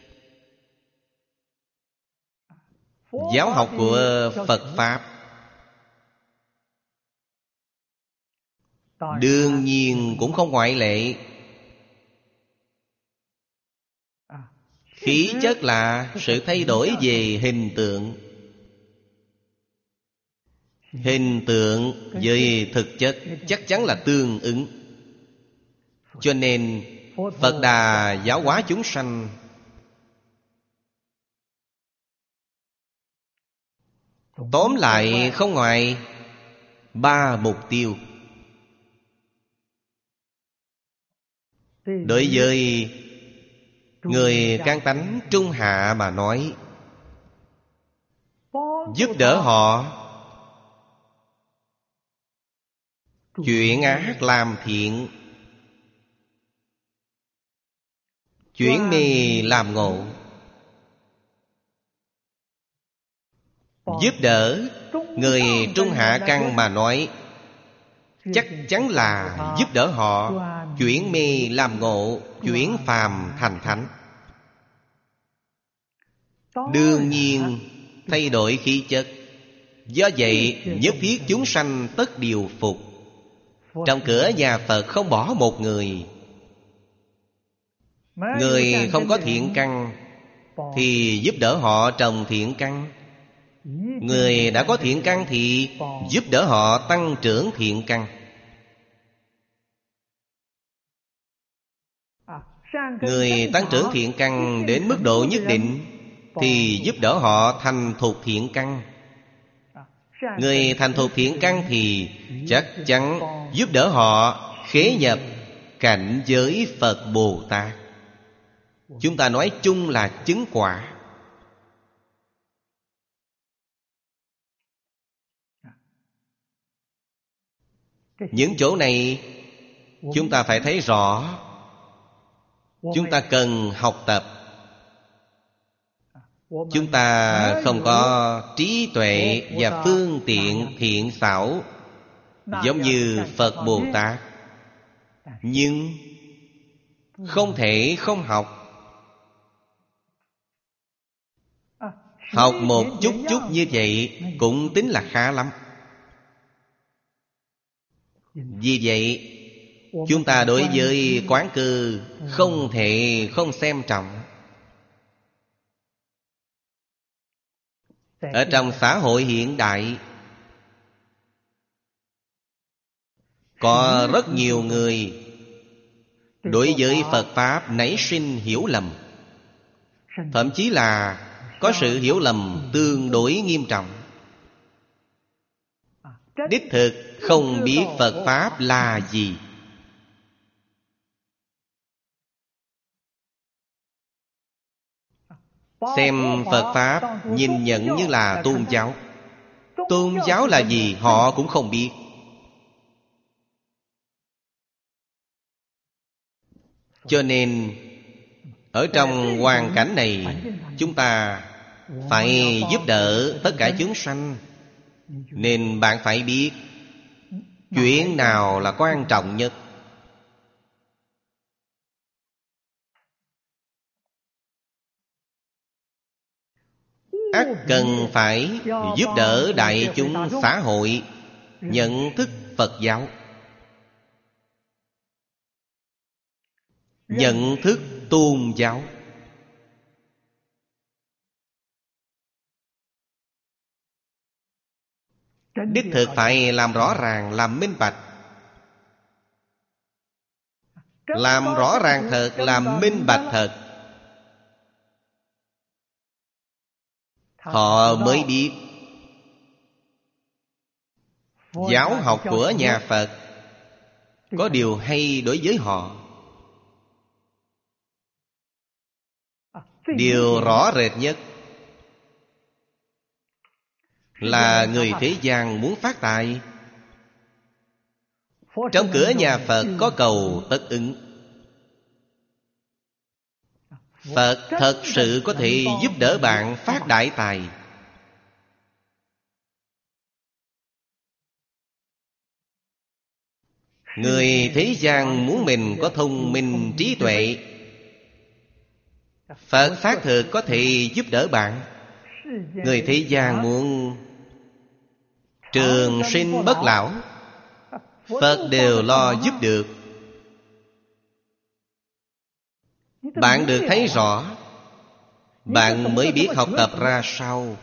A: Giáo học của Phật Pháp đương nhiên cũng không ngoại lệ. Khí chất là sự thay đổi về hình tượng. Hình tượng với thực chất chắc chắn là tương ứng. Cho nên Phật Đà giáo hóa chúng sanh tóm lại không ngoài ba mục tiêu. Đối với người căn tánh trung hạ mà nói, giúp đỡ họ chuyển ác làm thiện, chuyển mê làm ngộ. Giúp đỡ người trung hạ căn mà nói, chắc chắn là giúp đỡ họ chuyển mê làm ngộ, chuyển phàm thành thánh. Đương nhiên thay đổi khí chất. Do vậy nhất thiết chúng sanh tất điều phục. Trong cửa nhà Phật không bỏ một người. Người không có thiện căn thì giúp đỡ họ trồng thiện căn. Người đã có thiện căn thì giúp đỡ họ tăng trưởng thiện căn. Người tăng trưởng thiện căn đến mức độ nhất định thì giúp đỡ họ thành thục thiện căn. Người thành thục thiện căn thì chắc chắn giúp đỡ họ khế nhập cảnh giới Phật Bồ Tát. Chúng ta nói chung là chứng quả. Những chỗ này chúng ta phải thấy rõ. Chúng ta cần học tập. Chúng ta không có trí tuệ và phương tiện thiện xảo giống như Phật Bồ Tát, nhưng không thể không học. Học một chút chút như vậy cũng tính là khá lắm. Vì vậy chúng ta đối với quán cư không thể không xem trọng. Ở trong xã hội hiện đại, có rất nhiều người đối với Phật Pháp nảy sinh hiểu lầm. Thậm chí là có sự hiểu lầm tương đối nghiêm trọng. Đích thực không biết Phật Pháp là gì. Xem Phật Pháp nhìn nhận như là tôn giáo. Tôn giáo là gì họ cũng không biết. Cho nên ở trong hoàn cảnh này, chúng ta phải giúp đỡ tất cả chúng sanh. Nên bạn phải biết chuyện nào là quan trọng nhất. Ắt cần phải giúp đỡ đại chúng xã hội nhận thức Phật giáo, nhận thức tôn giáo. Đích thực phải làm rõ ràng, làm minh bạch. Làm rõ ràng thật, làm minh bạch thật, họ mới biết giáo học của nhà Phật có điều hay đối với họ. Điều rõ rệt nhất là người thế gian muốn phát tài. Trong cửa nhà Phật có cầu tất ứng. Phật thật sự có thể giúp đỡ bạn phát đại tài. Người thế gian muốn mình có thông minh trí tuệ, Phật xác thực có thể giúp đỡ bạn. Người thế gian muốn trường sinh bất lão, Phật đều lo giúp được. Bạn được thấy rõ, bạn mới biết học tập ra sao.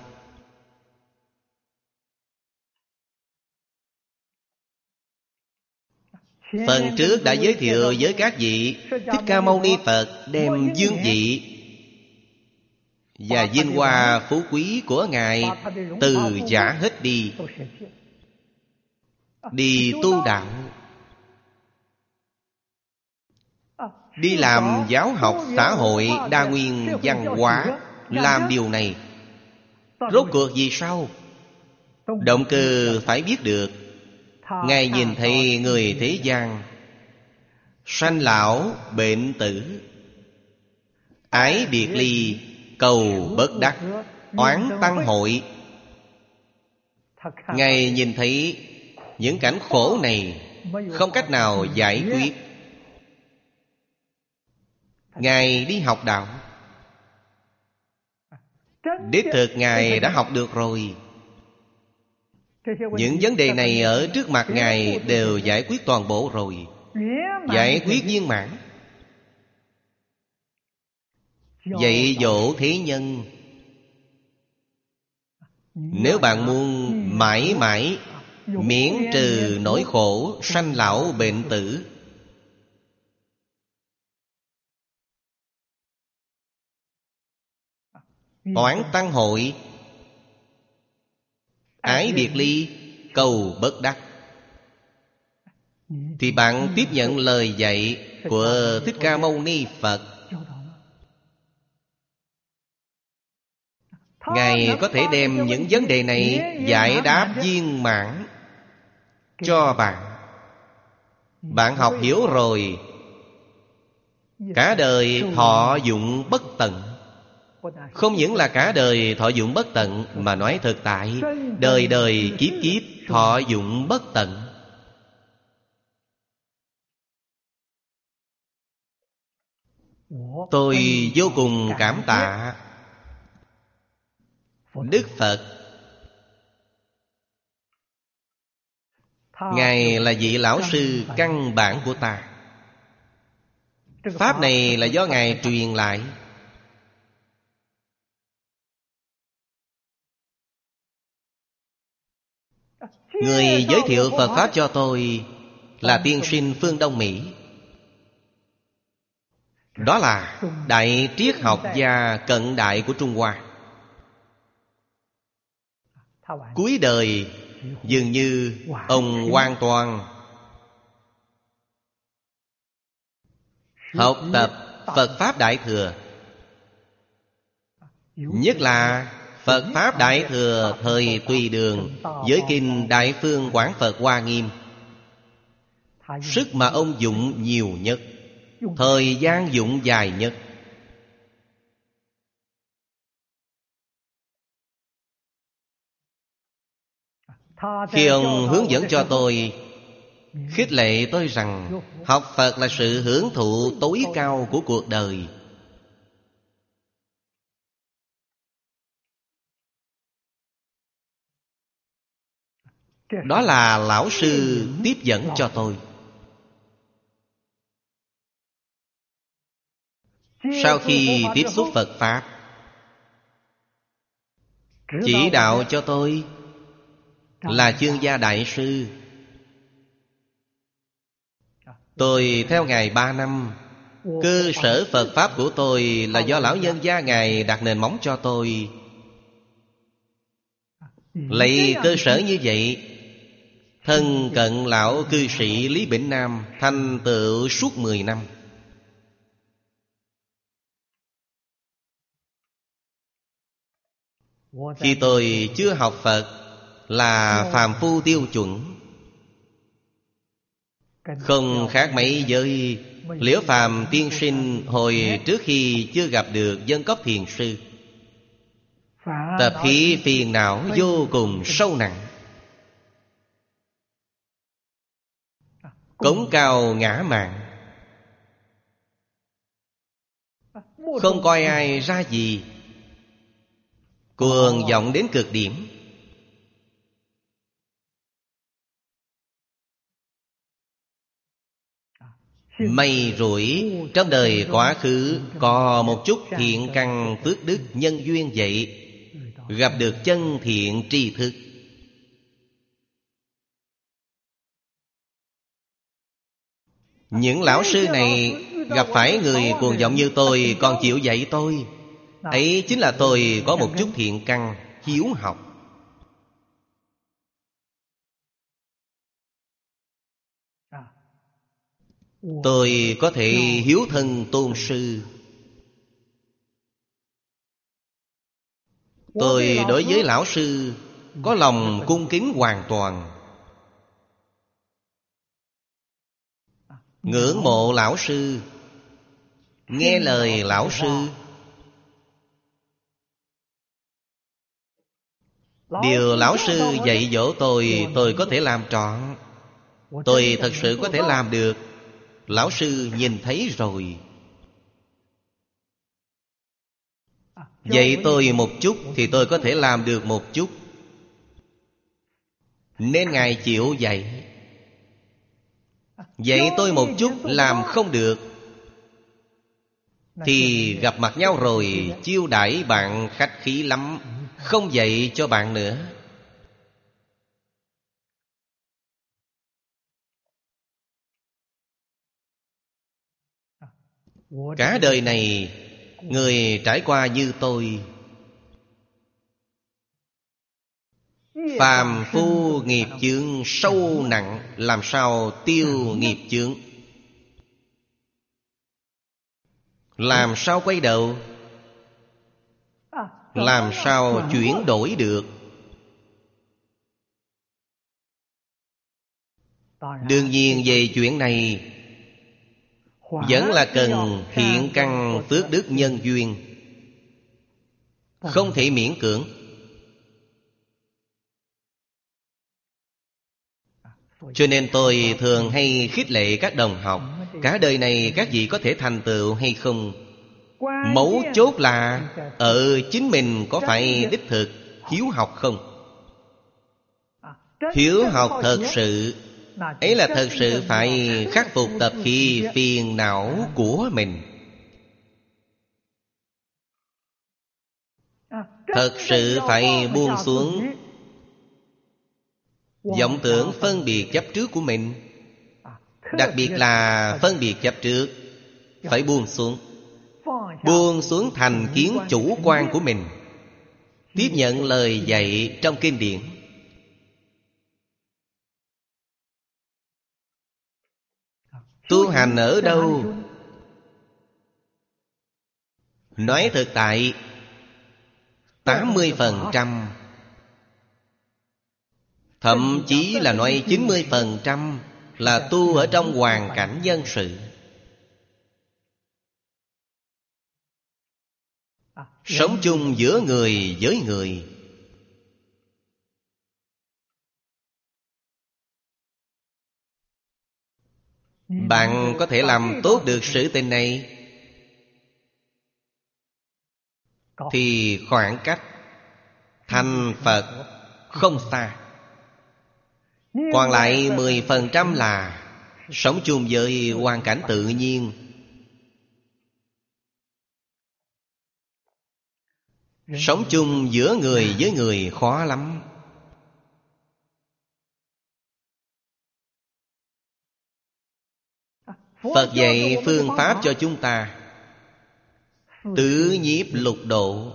A: Phần trước đã giới thiệu với các vị, Thích Ca Mâu Ni Phật đem dương vị và vinh hoa phú quý của Ngài từ giả hết đi, đi tu đạo, đi làm giáo học xã hội đa nguyên văn hóa. Làm điều này rốt cuộc vì sao? Động cơ phải biết được. Ngài nhìn thấy người thế gian sanh lão bệnh tử, ái biệt ly, cầu bất đắc, oán tăng hội. Ngài nhìn thấy những cảnh khổ này không cách nào giải quyết. Ngài đi học đạo. Đích thực Ngài đã học được rồi. Những vấn đề này ở trước mặt Ngài đều giải quyết toàn bộ rồi, giải quyết viên mãn. Dạy dỗ thế nhân. Nếu bạn muốn mãi mãi miễn trừ nỗi khổ sanh lão bệnh tử, oán tăng hội, ái biệt ly, cầu bất đắc, thì bạn tiếp nhận lời dạy của Thích Ca Mâu Ni Phật. Ngài có thể đem những vấn đề này giải đáp viên mãn cho bạn. Bạn học hiểu rồi, cả đời thọ dụng bất tận. Không những là cả đời thọ dụng bất tận, mà nói thực tại đời đời kiếp kiếp thọ dụng bất tận. Tôi vô cùng cảm tạ Đức Phật. Ngài là vị lão sư căn bản của ta. Pháp này là do Ngài truyền lại. Người giới thiệu Phật Pháp cho tôi là tiên sinh phương Đông Mỹ. Đó là đại triết học gia cận đại của Trung Hoa. Cuối đời dường như ông hoàn toàn học tập Phật Pháp Đại Thừa, nhất là Phật Pháp Đại Thừa thời Tùy Đường với kinh Đại Phương Quảng Phật Hoa Nghiêm. Sức mà ông dụng nhiều nhất, thời gian dụng dài nhất. Khi ông hướng dẫn cho tôi, khích lệ tôi rằng học Phật là sự hưởng thụ tối cao của cuộc đời. Đó là lão sư tiếp dẫn cho tôi. Sau khi tiếp xúc Phật Pháp, chỉ đạo cho tôi là Chương Gia Đại Sư. Tôi theo Ngài ba năm. Cơ sở Phật Pháp của tôi là do lão nhân gia Ngài đặt nền móng cho tôi. Lấy cơ sở như vậy, thân cận lão cư sĩ Lý Bỉnh Nam thành tựu suốt mười năm. Khi tôi chưa học Phật là phàm phu tiêu chuẩn, không khác mấy với Liễu Phàm tiên sinh hồi trước khi chưa gặp được Dân Cốc Thiền sư. Tập khí phiền não vô cùng sâu nặng, cống cao ngã mạn, không coi ai ra gì, cuồng vọng đến cực điểm. May rủi trong đời quá khứ có một chút thiện căn phước đức nhân duyên vậy, gặp được chân thiện tri thức. Những lão sư này gặp phải người cuồng vọng như tôi còn chịu dạy tôi, ấy chính là tôi có một chút thiện căn hiếu học. Tôi có thể hiếu thân tôn sư. Tôi đối với lão sư có lòng cung kính hoàn toàn, ngưỡng mộ lão sư, nghe lời lão sư. Điều lão sư dạy dỗ tôi, tôi có thể làm trọn. Tôi thật sự có thể làm được. Lão sư nhìn thấy rồi. Dạy tôi một chút thì tôi có thể làm được một chút, nên Ngài chịu dạy. Dạy tôi một chút làm không được thì gặp mặt nhau rồi, chiêu đãi bạn khách khí lắm, không dạy cho bạn nữa. Cả đời này người trải qua như tôi, phàm phu nghiệp chướng sâu nặng, làm sao tiêu nghiệp chướng? Làm sao quay đầu? Làm sao chuyển đổi được? Đương nhiên về chuyện này vẫn là cần thiện căn phước đức nhân duyên. Không thể miễn cưỡng. Cho nên tôi thường hay khích lệ các đồng học, cả đời này các vị có thể thành tựu hay không, mấu chốt là ở chính mình có phải đích thực hiếu học không. Hiếu học thật sự, ấy là thật sự phải khắc phục tập khí phiền não của mình. Thật sự phải buông xuống vọng tưởng phân biệt chấp trước của mình. Đặc biệt là phân biệt chấp trước phải buông xuống. Buông xuống thành kiến chủ quan của mình, tiếp nhận lời dạy trong kinh điển. Tu hành ở đâu? Nói thực tại, tám mươi phần trăm, thậm chí là nói chín mươi phần trăm là tu ở trong hoàn cảnh dân sự. Sống chung giữa người với người. Bạn có thể làm tốt được sự tình này thì khoảng cách thành Phật không xa. Còn lại mười phần trăm là sống chung với hoàn cảnh tự nhiên. Sống chung giữa người với người khó lắm. Phật dạy phương pháp cho chúng ta tứ nhiếp lục độ.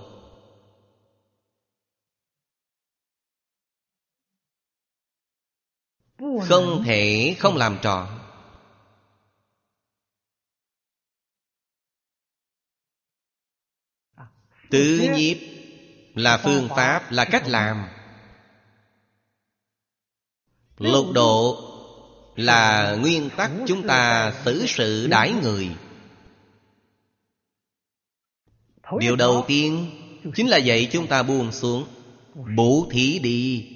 A: Không thể không làm trọn. Tứ nhiếp là phương pháp, là cách làm. Lục độ là nguyên tắc chúng ta xử sự đãi người. Điều đầu tiên chính là dạy chúng ta buông xuống, bố thí đi.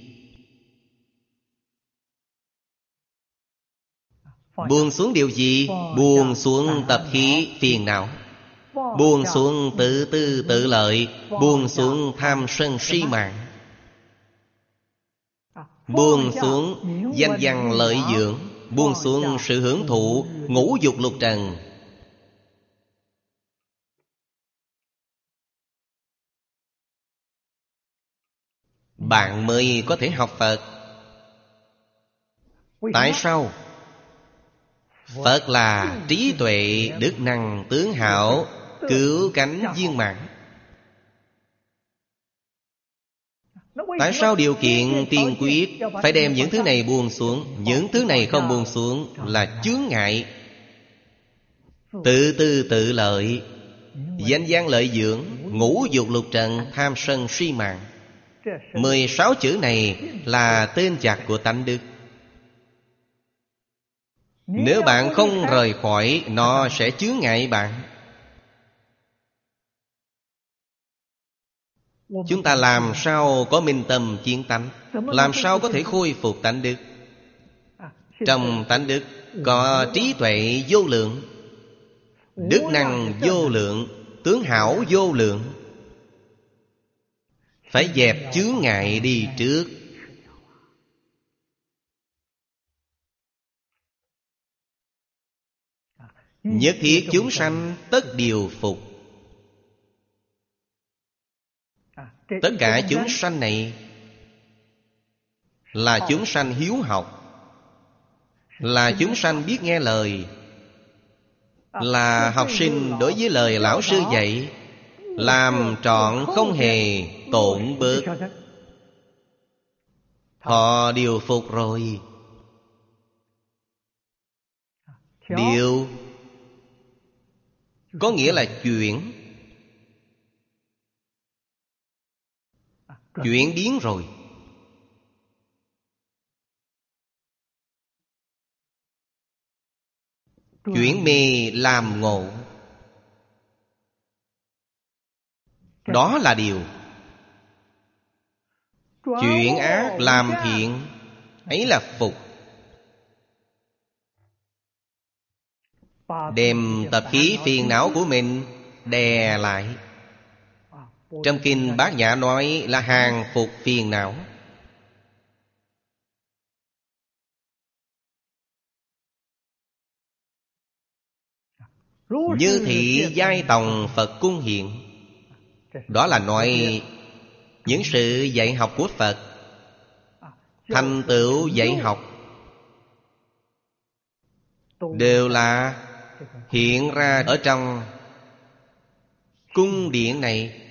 A: Buông xuống điều gì? Buông xuống tập khí phiền não, buông xuống tự tư tự lợi, buông xuống tham sân si mạng, buông xuống danh văn lợi dưỡng, buông xuống sự hưởng thụ ngũ dục lục trần. Bạn mới có thể học Phật. Tại sao? Phật là trí tuệ, đức năng, tướng hảo, cứu cánh viên mãn. Tại sao điều kiện tiên quyết phải đem những thứ này buông xuống? Những thứ này không buông xuống là chướng ngại. Tự tư tự lợi, danh văn lợi dưỡng, ngũ dục lục trần, tham sân si mạng. Mười sáu chữ này là tên chặt của tánh đức. Nếu bạn không rời khỏi, nó sẽ chướng ngại bạn. Chúng ta làm sao có minh tâm kiến tánh? Làm sao có thể khôi phục tánh đức? Trong tánh đức có trí tuệ vô lượng, đức năng vô lượng, tướng hảo vô lượng. Phải dẹp chướng ngại đi trước. Nhất thiết chúng sanh tất điều phục. Tất cả chúng sanh này là chúng sanh hiếu học, là chúng sanh biết nghe lời, là học sinh đối với lời lão sư dạy, làm trọn không hề tổn bớt. Họ điều phục rồi. Điều có nghĩa là chuyển. Chuyển biến rồi. Chuyển mê làm ngộ. Đó là điều. Chuyển ác làm thiện, ấy là phục. Đem tập khí phiền não của mình đè lại. Trong kinh Bát Nhã nói là hàng phục phiền não. Như thị giai tòng Phật cung hiện. Đó là nói những sự dạy học của Phật, thành tựu dạy học đều là hiện ra ở trong cung điện này.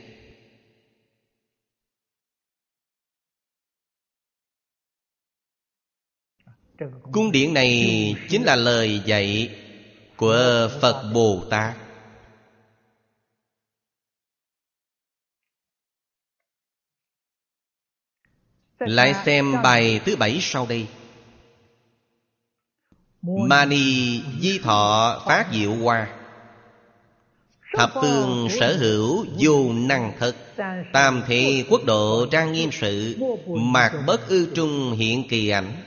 A: Cung điện này chính là lời dạy của Phật Bồ Tát. Lại xem bài thứ bảy sau đây. Mani Di Thọ Phát Diệu Hoa. Thập phương sở hữu vô năng thật. Tam thị quốc độ trang nghiêm sự. Mạc bất ư trung hiện kỳ ảnh.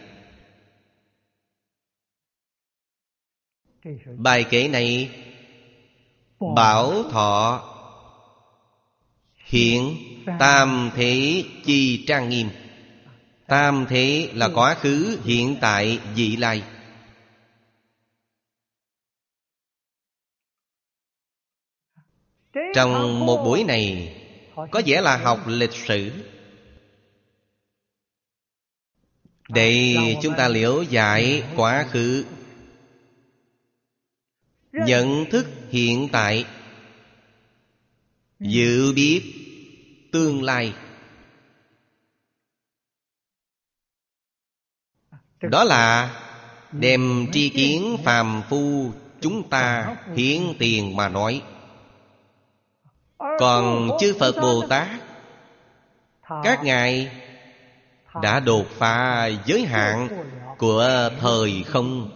A: Bài kệ này bảo thọ hiện tam thế chi trang nghiêm. Tam thế là quá khứ, hiện tại, vị lai. Trong một buổi này có vẻ là học lịch sử, để chúng ta liễu giải quá khứ, nhận thức hiện tại, dự biết tương lai. Đó là đem tri kiến phàm phu chúng ta hiến tiền mà nói. Còn chư Phật Bồ Tát, các ngài đã đột phá giới hạn của thời không,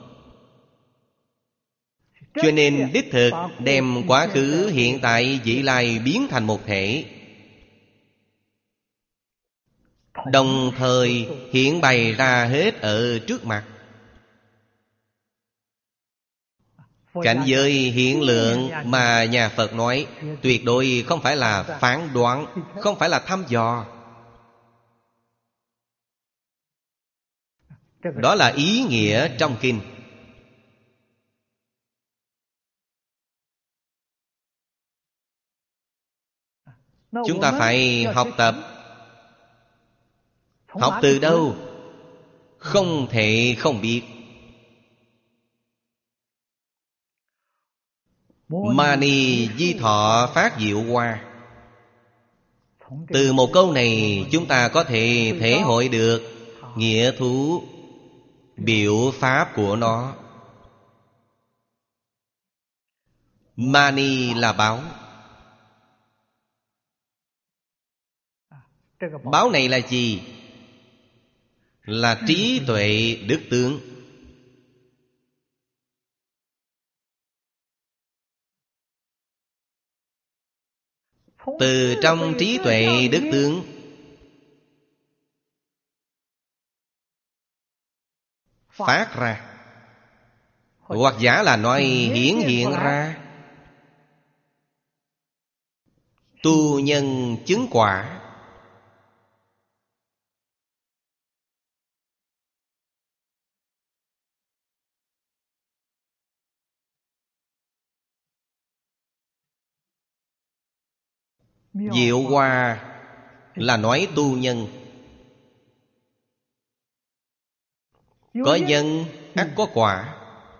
A: cho nên đích thực đem quá khứ, hiện tại, vị lai biến thành một thể, đồng thời hiện bày ra hết ở trước mặt. Cảnh giới hiện lượng mà nhà Phật nói tuyệt đối không phải là phán đoán, không phải là thăm dò. Đó là ý nghĩa trong kinh. Chúng ta phải học tập. Học từ đâu? Không thể không biết. Mani Di Thọ Phát Diệu Hoa. Từ một câu này chúng ta có thể thể hội được nghĩa thú, biểu pháp của nó. Mani là báo. Báo này là gì? Là trí tuệ đức tướng. Từ trong trí tuệ đức tướng phát ra, hoặc giả là nói hiển hiện ra. Tu nhân chứng quả. Diệu hoa là nói tu nhân. Có nhân ắt có quả.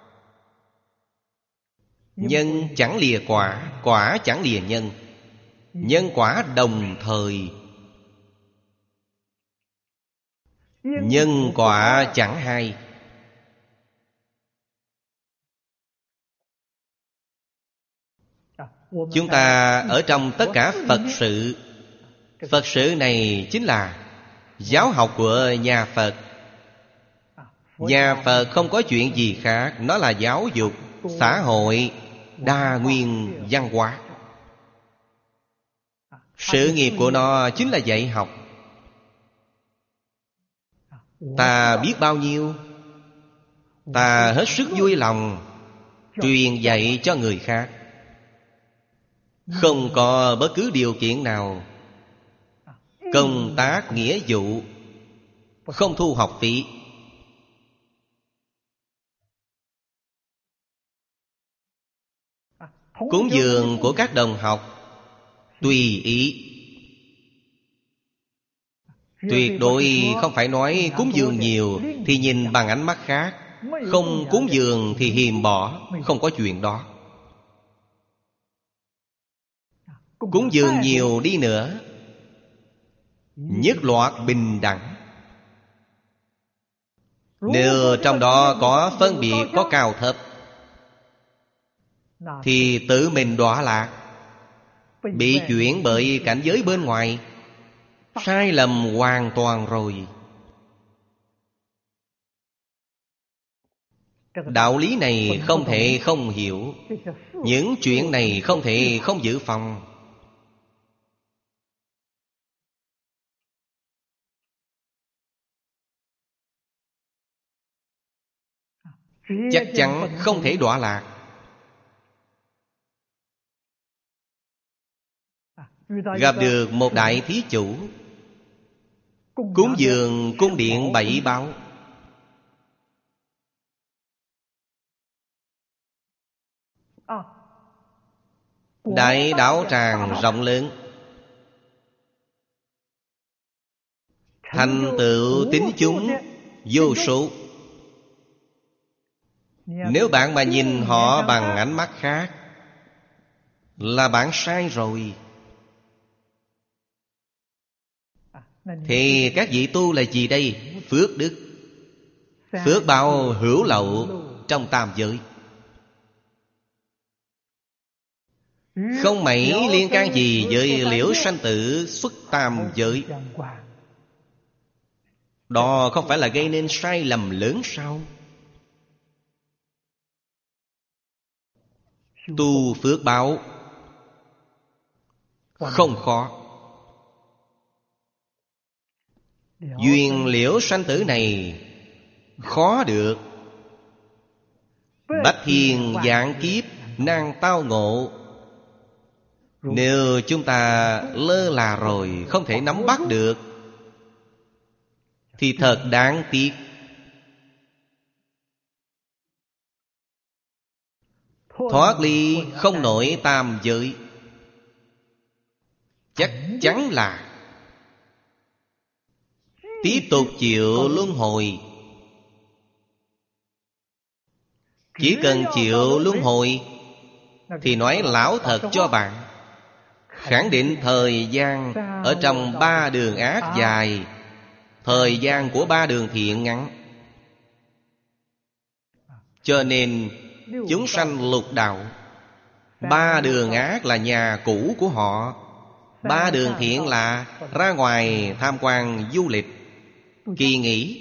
A: Nhân chẳng lìa quả, quả chẳng lìa nhân. Nhân quả đồng thời. Nhân quả chẳng hai. Chúng ta ở trong tất cả Phật sự. Phật sự này chính là giáo học của nhà Phật. Nhà Phật không có chuyện gì khác. Nó là giáo dục, xã hội, đa nguyên văn hóa. Sự nghiệp của nó chính là dạy học. ta biết bao nhiêu, ta hết sức vui lòng truyền dạy cho người khác. Không có bất cứ điều kiện nào. Công tác nghĩa vụ, không thu học phí. Cúng dường của các đồng học tùy ý. Tuyệt đối không phải nói cúng dường nhiều thì nhìn bằng ánh mắt khác, không cúng dường thì hiềm bỏ. Không có chuyện đó. Cúng dường nhiều đi nữa, nhất loạt bình đẳng. Nếu trong đó có phân biệt, có cao thấp, thì tự mình đọa lạc, bị chuyển bởi cảnh giới bên ngoài, sai lầm hoàn toàn rồi. Đạo lý này không thể không hiểu. Những chuyện này không thể không dự phòng. Chắc chắn không thể đọa lạc. Gặp được một đại thí chủ cúng dường cung điện bảy báu, đại đạo tràng rộng lớn, thành tựu tín chúng vô số. Nếu bạn mà nhìn họ bằng ánh mắt khác, là bạn sai rồi. Thì các vị tu là gì đây? Phước đức, phước báo hữu lậu trong tam giới, không mảy liên can gì với liễu sanh tử xuất tam giới. Đó không phải là gây nên sai lầm lớn sao? Tu phước báo không khó. Duyên liễu sanh tử này khó được. Bách thiên vạn kiếp nan tao ngộ. Nếu chúng ta lơ là rồi, không thể nắm bắt được, thì thật đáng tiếc. Thoát ly không nổi tam giới, chắc chắn là tiếp tục chịu luân hồi. Chỉ cần chịu luân hồi thì nói lão thật cho bạn, khẳng định thời gian ở trong ba đường ác dài, thời gian của ba đường thiện ngắn. Cho nên chúng sanh lục đạo, ba đường ác là nhà cũ của họ, ba đường thiện là ra ngoài tham quan du lịch, kỳ nghỉ.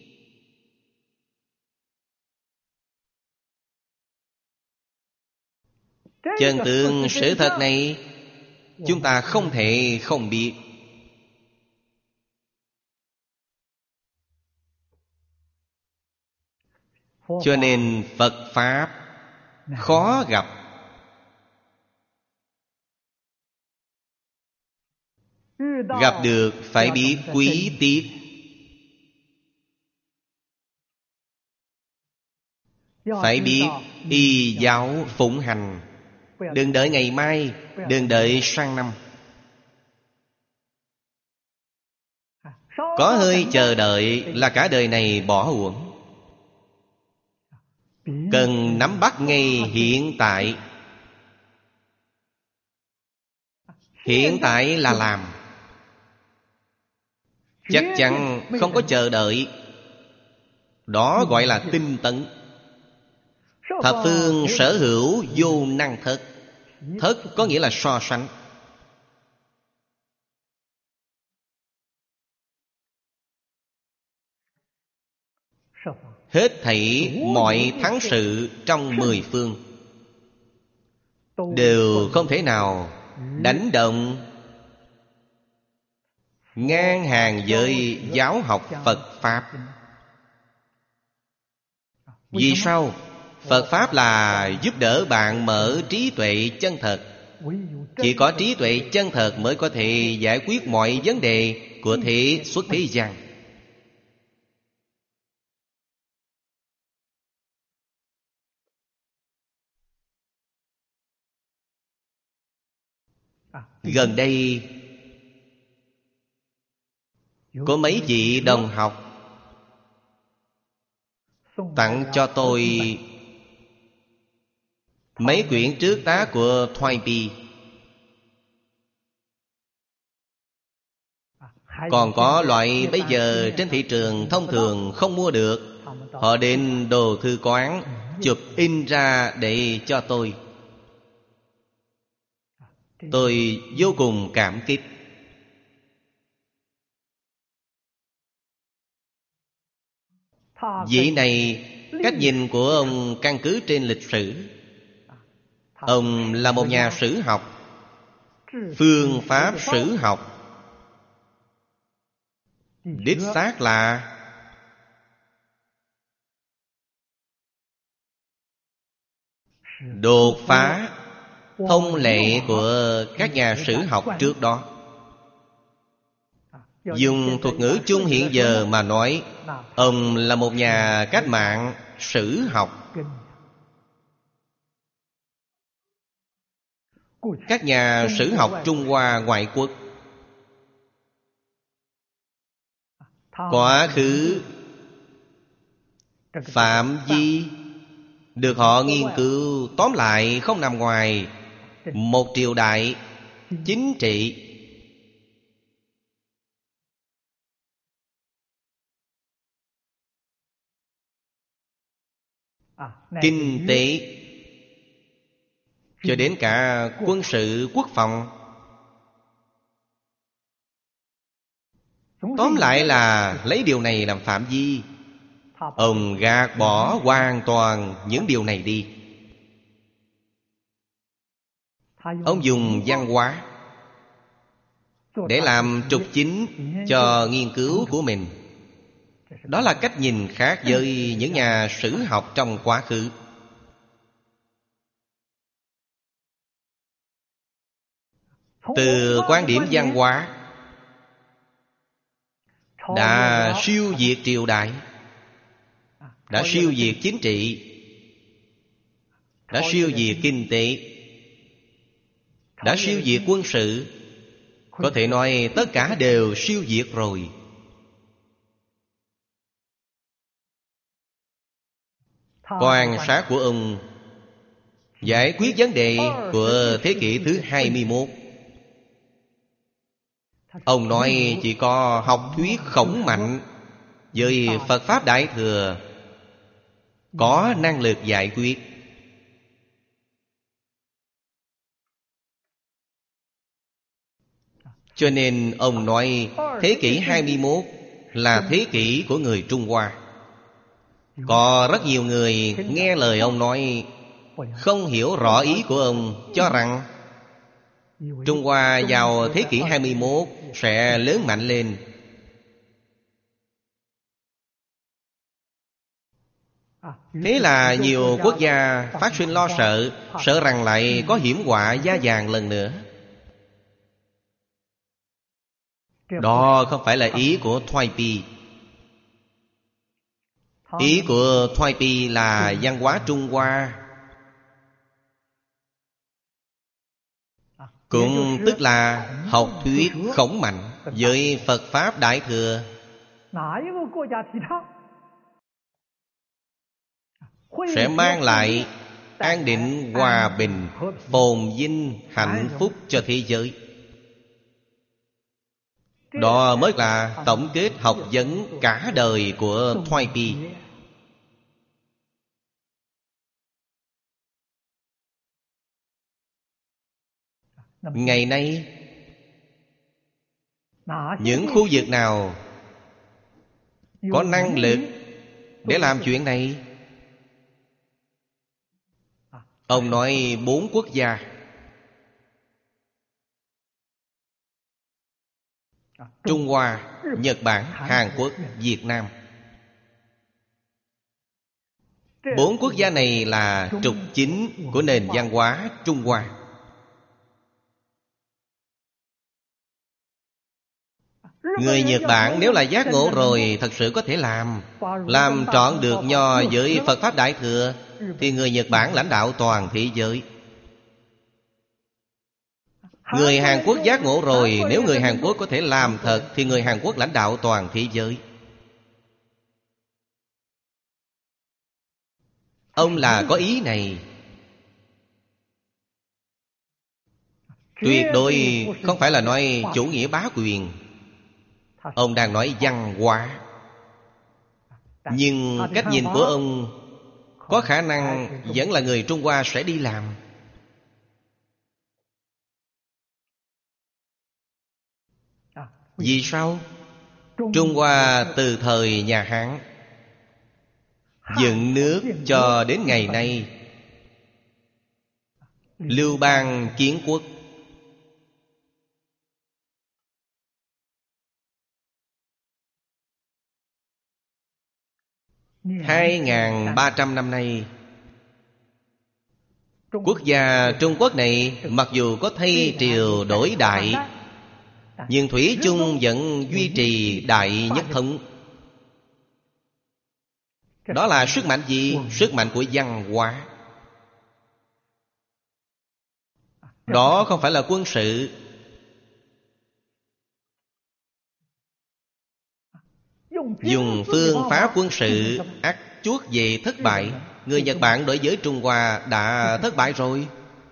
A: Chân tướng sự thật này chúng ta không thể không biết. Cho nên Phật Pháp khó gặp. Gặp được phải biết quý tiếc. Phải biết y giáo phụng hành. Đừng đợi ngày mai, đừng đợi sang năm. Có hơi chờ đợi là cả đời này bỏ uổng. Cần nắm bắt ngay hiện tại. Hiện tại là làm. Chắc chắn không có chờ đợi. Đó gọi là tinh tấn. Thập phương sở hữu vô năng thất. Thất có nghĩa là so sánh. Hết thảy mọi thắng sự trong mười phương đều không thể nào đánh động ngang hàng với giáo học Phật Pháp. Vì sao? Phật Pháp là giúp đỡ bạn mở trí tuệ chân thật. Chỉ có trí tuệ chân thật mới có thể giải quyết mọi vấn đề của thế xuất thế gian. Gần đây có mấy vị đồng học tặng cho tôi mấy quyển trước tác của Thoại Pi. Còn có loại bây giờ trên thị trường thông thường không mua được. Họ đến đồ thư quán chụp in ra để cho tôi. Tôi vô cùng cảm kích. Vị này, cách nhìn của ông căn cứ trên lịch sử. Ông là một nhà sử học, phương pháp sử học. Đích xác là đột phá thông lệ của các nhà sử học trước đó. Dùng thuật ngữ chung hiện giờ mà nói, ông là một nhà cách mạng sử học. Các nhà sử học Trung Hoa ngoại quốc quá khứ phạm vi được họ nghiên cứu tóm lại không nằm ngoài một triều đại chính trị. Kinh tế cho đến cả quân sự quốc phòng. Tóm lại là lấy điều này làm phạm vi. Ông gạt bỏ hoàn toàn những điều này đi. Ông dùng văn hóa để làm trục chính cho nghiên cứu của mình. Đó là cách nhìn khác với những nhà sử học trong quá khứ. Từ quan điểm văn hóa đã siêu việt triều đại, đã siêu việt chính trị, đã siêu việt kinh tế, đã siêu việt quân sự. Có thể nói tất cả đều siêu việt rồi. Quan sát của ông giải quyết vấn đề của thế kỷ thứ hai mươi mốt. Ông nói chỉ có học thuyết khổng mạnh với Phật Pháp Đại Thừa có năng lực giải quyết. Cho nên ông nói thế kỷ hai mươi mốt là thế kỷ của người Trung Hoa. Có rất nhiều người nghe lời ông nói không hiểu rõ ý của ông, cho rằng Trung Hoa vào thế kỷ hai mươi mốt sẽ lớn mạnh lên. Thế là nhiều quốc gia phát sinh lo sợ, sợ rằng lại có hiểm họa da vàng lần nữa. Đó không phải là ý của Thoại Pi. Ý của Thoại Pi là văn hóa Trung Hoa, cũng tức là học thuyết khổng mạnh với Phật Pháp Đại Thừa. Sẽ mang lại an định, hòa bình, phồn vinh, hạnh phúc cho thế giới. Đó mới là tổng kết học vấn cả đời của Thoại Pi. Ngày nay, những khu vực nào có năng lực để làm chuyện này? Ông nói bốn quốc gia. Trung Hoa, Nhật Bản, Hàn Quốc, Việt Nam. Bốn quốc gia này là trục chính của nền văn hóa Trung Hoa. Người Nhật Bản nếu là giác ngộ rồi, thật sự có thể làm Làm trọn được nho với Phật Pháp Đại Thừa, thì người Nhật Bản lãnh đạo toàn thế giới. Người Hàn Quốc giác ngộ rồi, nếu người Hàn Quốc có thể làm thật, thì người Hàn Quốc lãnh đạo toàn thế giới. Ông là có ý này. Tuyệt đối không phải là nói chủ nghĩa bá quyền. Ông đang nói văn hóa. Nhưng cách nhìn của ông có khả năng vẫn là người Trung Hoa sẽ đi làm. Vì sao? Trung Hoa từ thời nhà Hán dựng nước cho đến ngày nay, Lưu bang kiến quốc, hai nghìn ba trăm năm nay, quốc gia Trung Quốc này mặc dù có thay triều đổi đại, nhưng thủy chung vẫn duy trì đại nhất thống. Đó là sức mạnh gì? Sức mạnh của văn hóa. Đó không phải là quân sự. Dùng phương pháp quân sự ắt chuốt về thất bại. Người Nhật Bản đối với Trung Hoa đã thất bại rồi.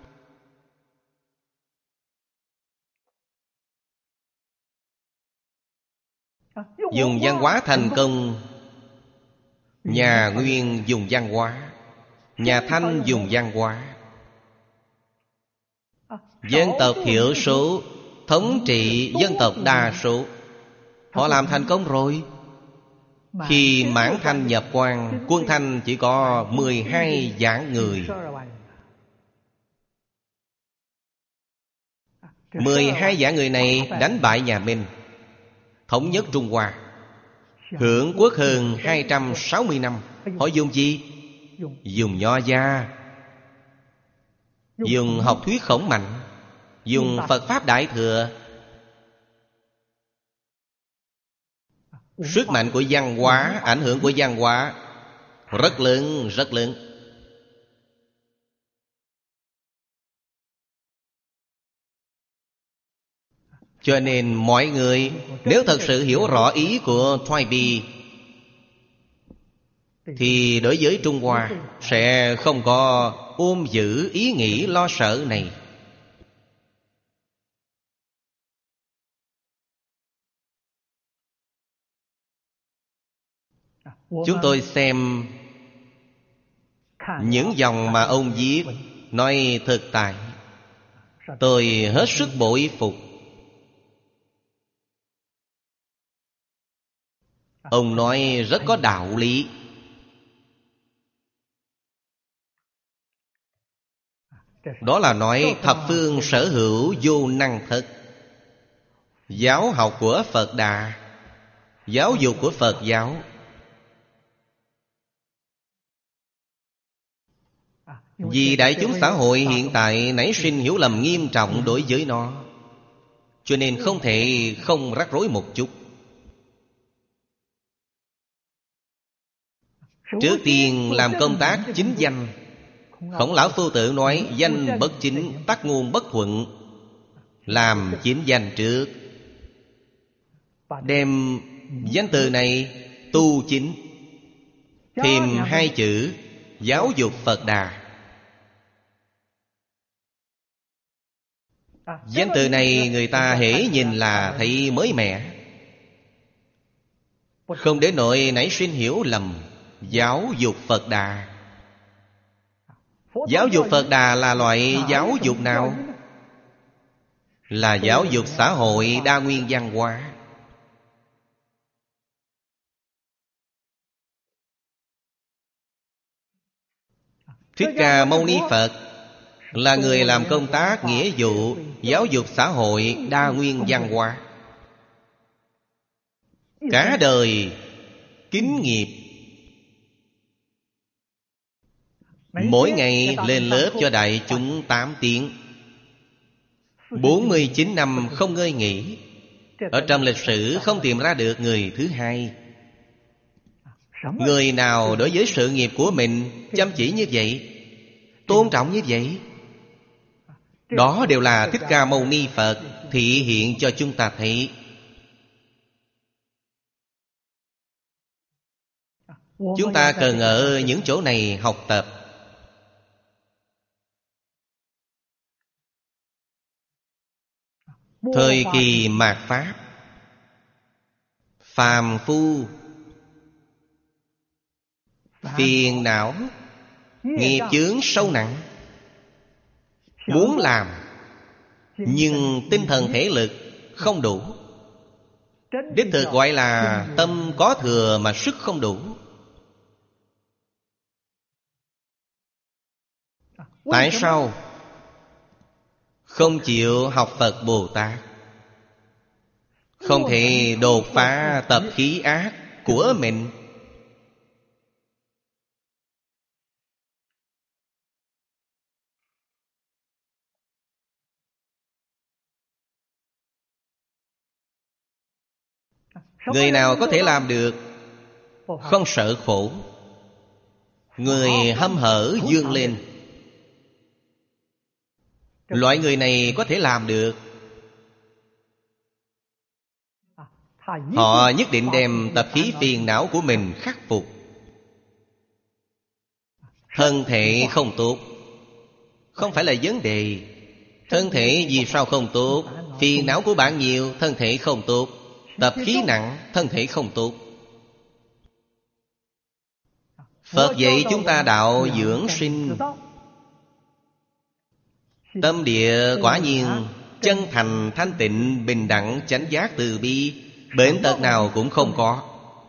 A: Dùng văn hóa thành công. Nhà Nguyên dùng văn hóa, nhà Thanh dùng văn hóa. Dân tộc thiểu số thống trị dân tộc đa số. Họ làm thành công rồi. Khi Mãn Thanh nhập quan, quân Thanh chỉ có mười hai vạn người. Mười hai vạn người này đánh bại nhà Minh, thống nhất Trung Hoa, hưởng quốc hơn hai trăm sáu mươi năm. Họ dùng gì? Dùng nho gia, dùng học thuyết Khổng Mạnh, dùng Phật Pháp Đại Thừa. Sức mạnh của văn hóa, ảnh hưởng của văn hóa rất lớn, rất lớn. Cho nên mọi người nếu thật sự hiểu rõ ý của Toynbee, thì đối với Trung Hoa sẽ không có ôm giữ ý nghĩ lo sợ này. Chúng tôi xem những dòng mà ông viết, nói thực tại, tôi hết sức bội phục. Ông nói rất có đạo lý. Đó là nói thập phương sở hữu vô năng thất. Giáo học của Phật Đà, giáo dục của Phật giáo, vì đại chúng xã hội hiện tại nảy sinh hiểu lầm nghiêm trọng đối với nó, cho nên không thể không rắc rối một chút. Trước tiên làm công tác chính danh. Khổng Lão Phu Tử nói danh bất chính, tắc ngôn bất thuận. Làm chính danh trước, đem danh từ này tu chính, thêm hai chữ giáo dục Phật Đà. Danh từ này người ta hễ nhìn là thấy mới mẻ, không đến nỗi nảy sinh hiểu lầm. Giáo dục Phật Đà. Giáo dục Phật Đà là loại giáo dục nào? Là giáo dục xã hội đa nguyên văn hóa. Thích Ca Mâu Ni Phật là người làm công tác nghĩa vụ giáo dục xã hội đa nguyên văn hóa. cả đời kính nghiệp. Mỗi ngày lên lớp cho đại chúng tám tiếng, bốn mươi chín năm không ngơi nghỉ. Ở trong lịch sử không tìm ra được người thứ hai. Người nào đối với sự nghiệp của mình chăm chỉ như vậy, tôn trọng như vậy, đó đều là Thích Ca Mâu Ni Phật thị hiện cho chúng ta thấy. Chúng ta cần ở những chỗ này học tập. Thời kỳ mạt Pháp, phàm phu phiền não, nghiệp chướng sâu nặng, muốn làm nhưng tinh thần thể lực không đủ. Đích thực gọi là tâm có thừa mà sức không đủ. Tại sao không chịu học Phật Bồ Tát? Không thể đột phá tập khí ác của mình. Người nào có thể làm được, không sợ khổ, người hăm hở vươn lên, loại người này có thể làm được. Họ nhất định đem tập khí phiền não của mình khắc phục. Thân thể không tốt không phải là vấn đề. Thân thể vì sao không tốt? Phiền não của bạn nhiều, thân thể không tốt. Tập khí nặng, thân thể không tốt. Phật dạy chúng ta đạo dưỡng sinh. Tâm địa quả nhiên chân thành, thanh tịnh, bình đẳng, chánh giác, từ bi, bệnh tật nào cũng không có.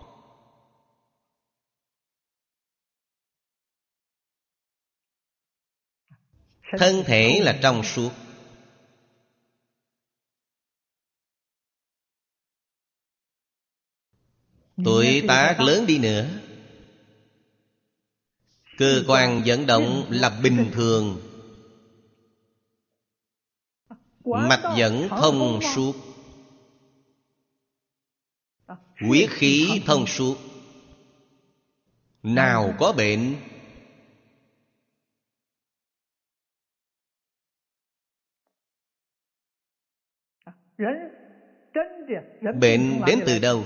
A: Thân thể là trong suốt. Tuổi tác lớn đi nữa, cơ quan vận động là bình thường, mạch dẫn thông suốt, huyết khí thông suốt, nào có bệnh. Bệnh đến từ đâu?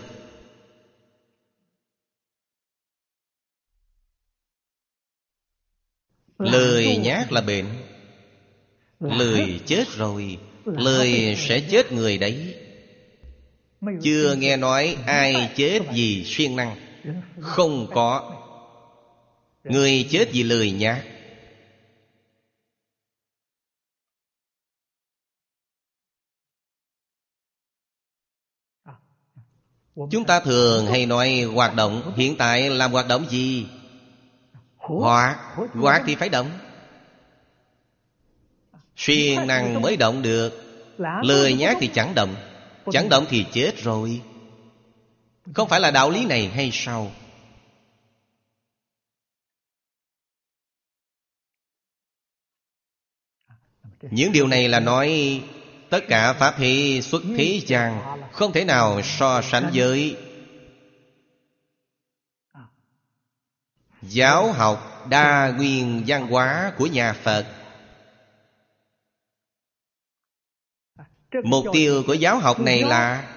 A: Lười nhác là bệnh. Lười chết rồi, lười sẽ chết người đấy. Chưa nghe nói ai chết vì siêng năng. Không có. Người chết vì lười nhác. Chúng ta thường hay nói hoạt động. Hiện tại làm hoạt động gì? Hoạt. Hoạt thì phải động. Siêng năng mới động được. Lười nhác thì chẳng động. Chẳng động thì chết rồi. Không phải là đạo lý này hay sao? Những điều này là nói tất cả pháp hệ xuất thế gian không thể nào so sánh với giáo học đa nguyên văn hóa của nhà Phật. Mục tiêu của giáo học này là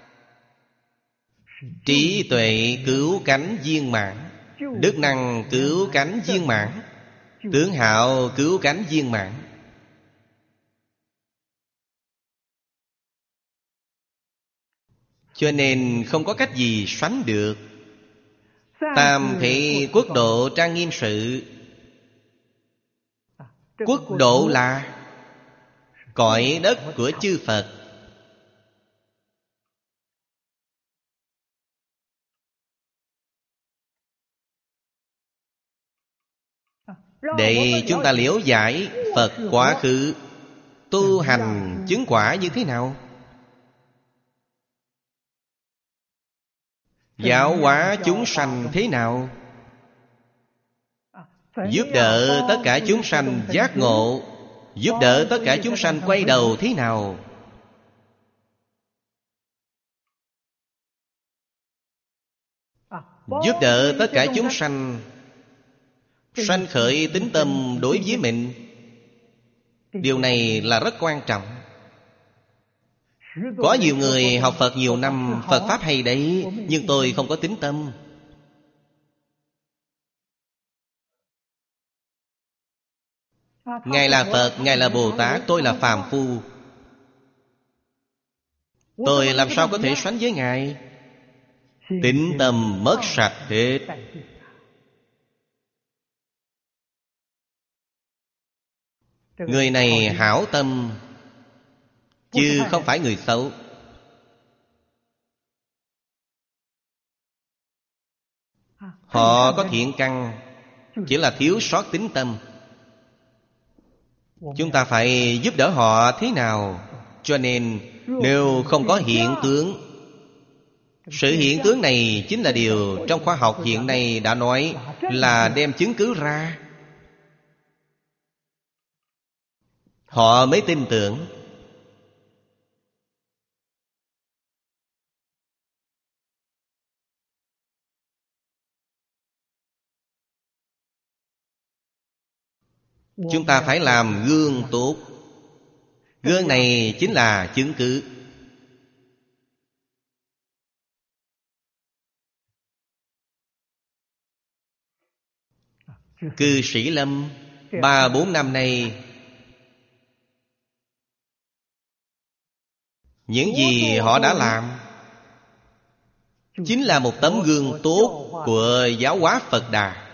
A: trí tuệ cứu cánh viên mãn, đức năng cứu cánh viên mãn, tướng hạo cứu cánh viên mãn. Cho nên không có cách gì sánh được. Tam thị quốc độ trang nghiêm sự. Quốc độ là cõi đất của chư Phật. Để chúng ta liễu giải Phật quá khứ tu hành chứng quả như thế nào. Giáo hóa chúng sanh thế nào? Giúp đỡ tất cả chúng sanh giác ngộ, giúp đỡ tất cả chúng sanh quay đầu thế nào? Giúp đỡ tất cả chúng sanh sanh khởi tín tâm đối với mình. Điều này là rất quan trọng. Có nhiều người học Phật nhiều năm, Phật Pháp hay đấy, nhưng tôi không có tín tâm. Ngài là Phật, Ngài là Bồ Tát, tôi là phàm phu. Tôi làm sao có thể sánh với Ngài? Tín tâm mất sạch hết. Người này hảo tâm, chứ không phải người xấu. Họ có thiện căn, chỉ là thiếu sót tín tâm. Chúng ta phải giúp đỡ họ thế nào? Cho nên nếu không có hiện tướng, sự hiện tướng này chính là điều trong khoa học hiện nay đã nói là đem chứng cứ ra, họ mới tin tưởng. Chúng ta phải làm gương tốt. Gương này chính là chứng cứ. Cư sĩ Lâm ba bốn năm nay, những gì họ đã làm chính là một tấm gương tốt của giáo hóa Phật Đà.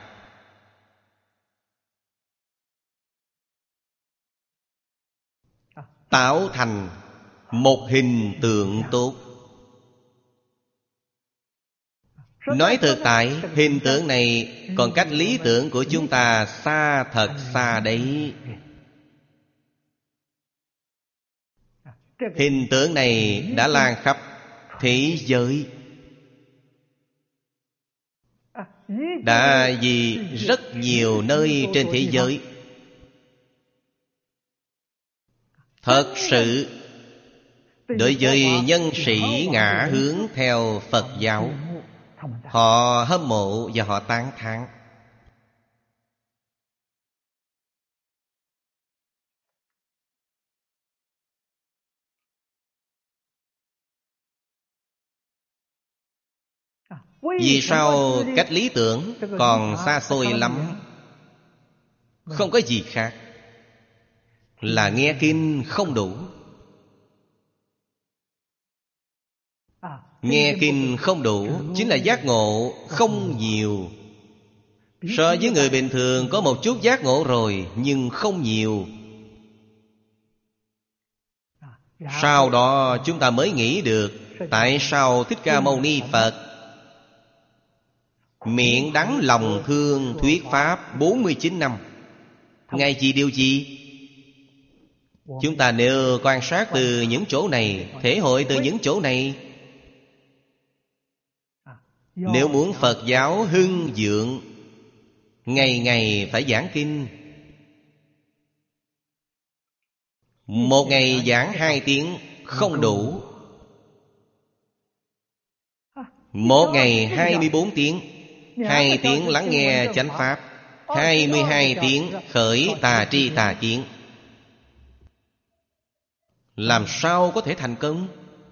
A: Tạo thành một hình tượng tốt. Nói thực tại, hình tượng này còn cách lý tưởng của chúng ta xa thật xa đấy. Hình tượng này đã lan khắp thế giới, đã vì rất nhiều nơi trên thế giới. Thật sự, đối với nhân sĩ ngã hướng theo Phật giáo, họ hâm mộ và họ tán thán. Vì sao cách lý tưởng còn xa xôi lắm? Không có gì khác, là nghe kinh không đủ. Nghe kinh không đủ chính là giác ngộ không nhiều. So với người bình thường có một chút giác ngộ rồi, nhưng không nhiều. Sau đó chúng ta mới nghĩ được tại sao Thích Ca Mâu Ni Phật miệng đắng lòng thương thuyết pháp bốn mươi chín năm. Ngài vì điều gì? Chúng ta nếu quan sát từ những chỗ này, thể hội từ những chỗ này, nếu muốn Phật giáo hưng vượng, ngày ngày phải giảng kinh. Một ngày giảng hai tiếng không đủ, một ngày hai mươi bốn tiếng. Hai tiếng lắng nghe chánh pháp, hai mươi hai tiếng khởi tà tri tà kiến. Làm sao có thể thành công?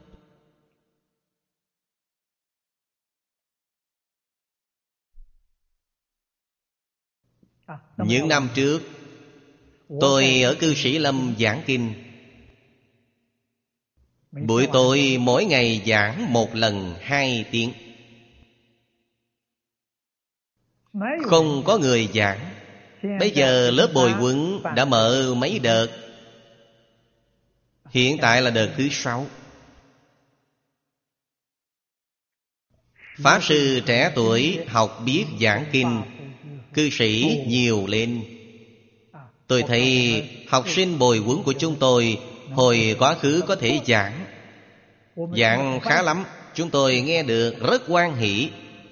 A: Những năm trước, tôi ở cư sĩ Lâm giảng kinh. Buổi tối mỗi ngày giảng một lần hai tiếng. Không có người giảng. Bây giờ lớp bồi huấn đã mở mấy đợt. Hiện tại là đợt thứ sáu. Pháp sư trẻ tuổi học biết giảng kinh, cư sĩ nhiều lên. Tôi thấy học sinh bồi huấn của chúng tôi hồi quá khứ có thể giảng, giảng khá lắm, chúng tôi nghe được rất hoan hỷ.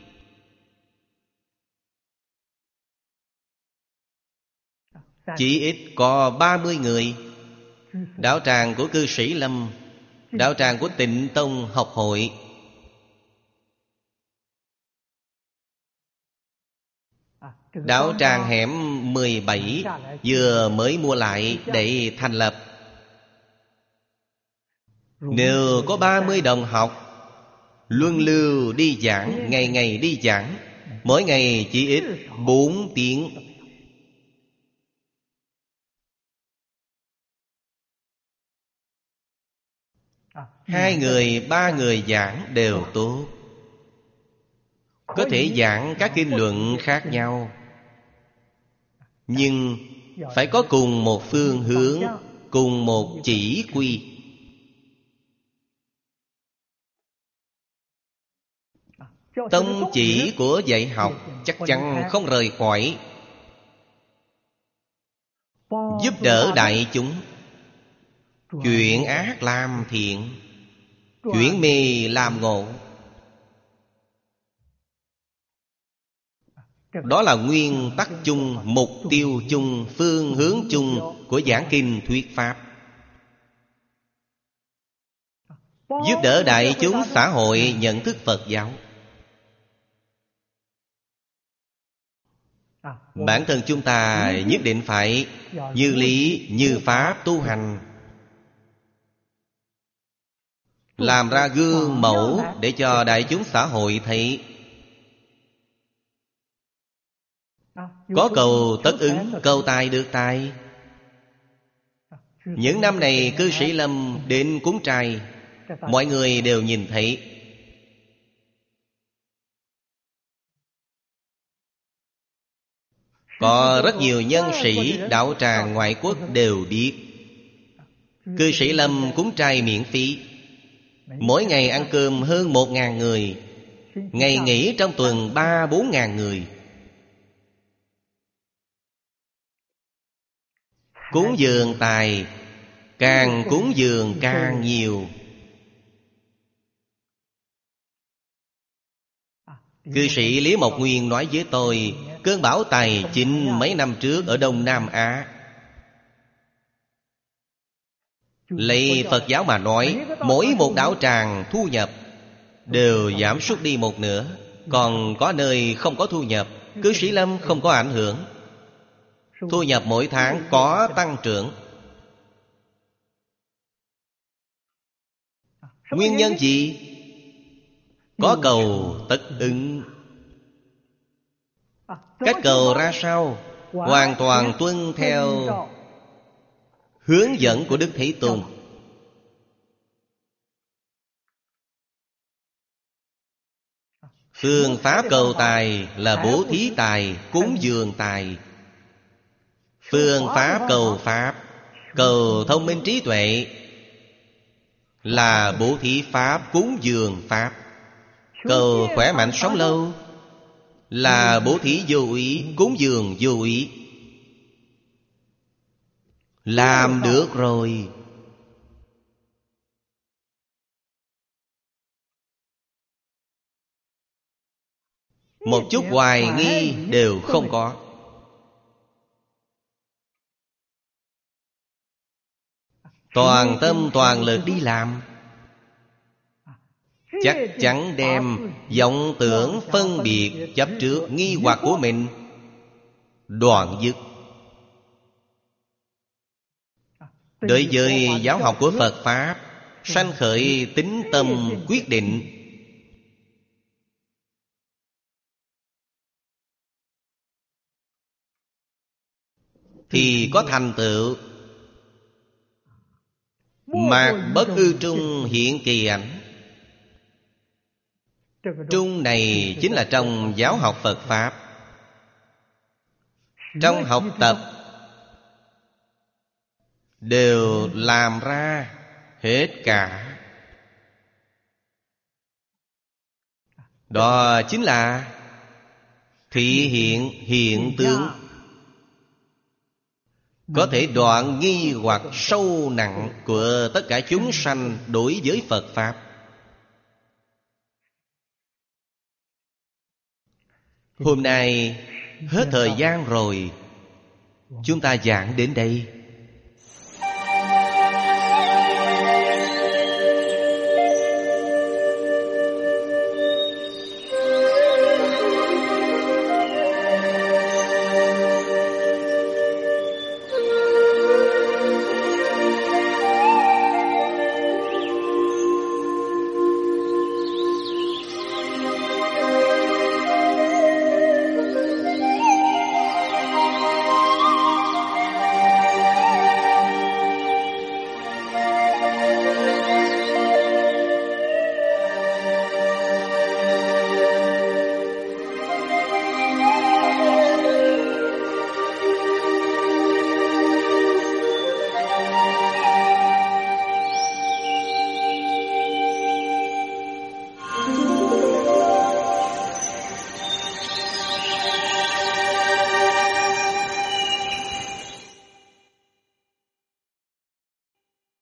A: Chỉ ít có ba mươi người. Đạo tràng của cư sĩ Lâm, đạo tràng của Tịnh Tông học hội, đạo tràng hẻm mười bảy vừa mới mua lại để thành lập. Nếu có ba mươi đồng học luân lưu đi giảng, ngày ngày đi giảng, mỗi ngày chỉ ít bốn tiếng. Hai người, ba người giảng đều tốt. Có thể giảng các kinh luận khác nhau, nhưng phải có cùng một phương hướng, cùng một chỉ quy. Tông chỉ của dạy học chắc chắn không rời khỏi giúp đỡ đại chúng, chuyển ác làm thiện, chuyển mê làm ngộ. Đó là nguyên tắc chung, mục tiêu chung, phương hướng chung của giảng kinh thuyết pháp. Giúp đỡ đại chúng xã hội nhận thức Phật giáo. Bản thân chúng ta nhất định phải như lý, như pháp tu hành, làm ra gương mẫu để cho đại chúng xã hội thấy. Có cầu tất ứng, cầu tài được tài. Những năm này cư sĩ Lâm đến cúng trai, mọi người đều nhìn thấy. Có rất nhiều nhân sĩ đạo tràng ngoại quốc đều biết cư sĩ Lâm cúng trai miễn phí. Mỗi ngày ăn cơm hơn một ngàn người, ngày nghỉ trong tuần ba bốn ngàn người. Cúng dường tài, càng cúng dường càng nhiều. Cư sĩ Lý Mộc Nguyên nói với tôi, cơn bão tài chính mấy năm trước ở Đông Nam Á, lấy Phật giáo mà nói, mỗi một đạo tràng thu nhập đều giảm sút đi một nửa. Còn có nơi không có thu nhập, cư sĩ Lâm không có ảnh hưởng. Thu nhập mỗi tháng có tăng trưởng. Nguyên nhân gì? Có cầu tất ứng. Cách cầu ra sao? Hoàn toàn tuân theo hướng dẫn của Đức Thế Tôn. Phương pháp cầu tài là bố thí tài, cúng dường tài. Phương pháp cầu pháp, cầu thông minh trí tuệ là bố thí pháp, cúng dường pháp. Cầu khỏe mạnh sống lâu là bố thí vô úy, cúng dường vô úy. Làm được rồi, một chút hoài nghi đều không có. Toàn tâm toàn lực đi làm, chắc chắn đem vọng tưởng phân biệt chấp trước nghi hoặc của mình đoạn dứt. Đối với giáo học của Phật Pháp, sanh khởi tín tâm quyết định, thì có thành tựu. Mạc bất ư trung hiện kỳ ảnh. Trung này chính là trong giáo học Phật Pháp. Trong học tập đều làm ra hết cả. Đó chính là thị hiện hiện tượng, có thể đoạn nghi hoặc sâu nặng của tất cả chúng sanh đối với Phật Pháp. Hôm nay hết thời gian rồi, chúng ta giảng đến đây.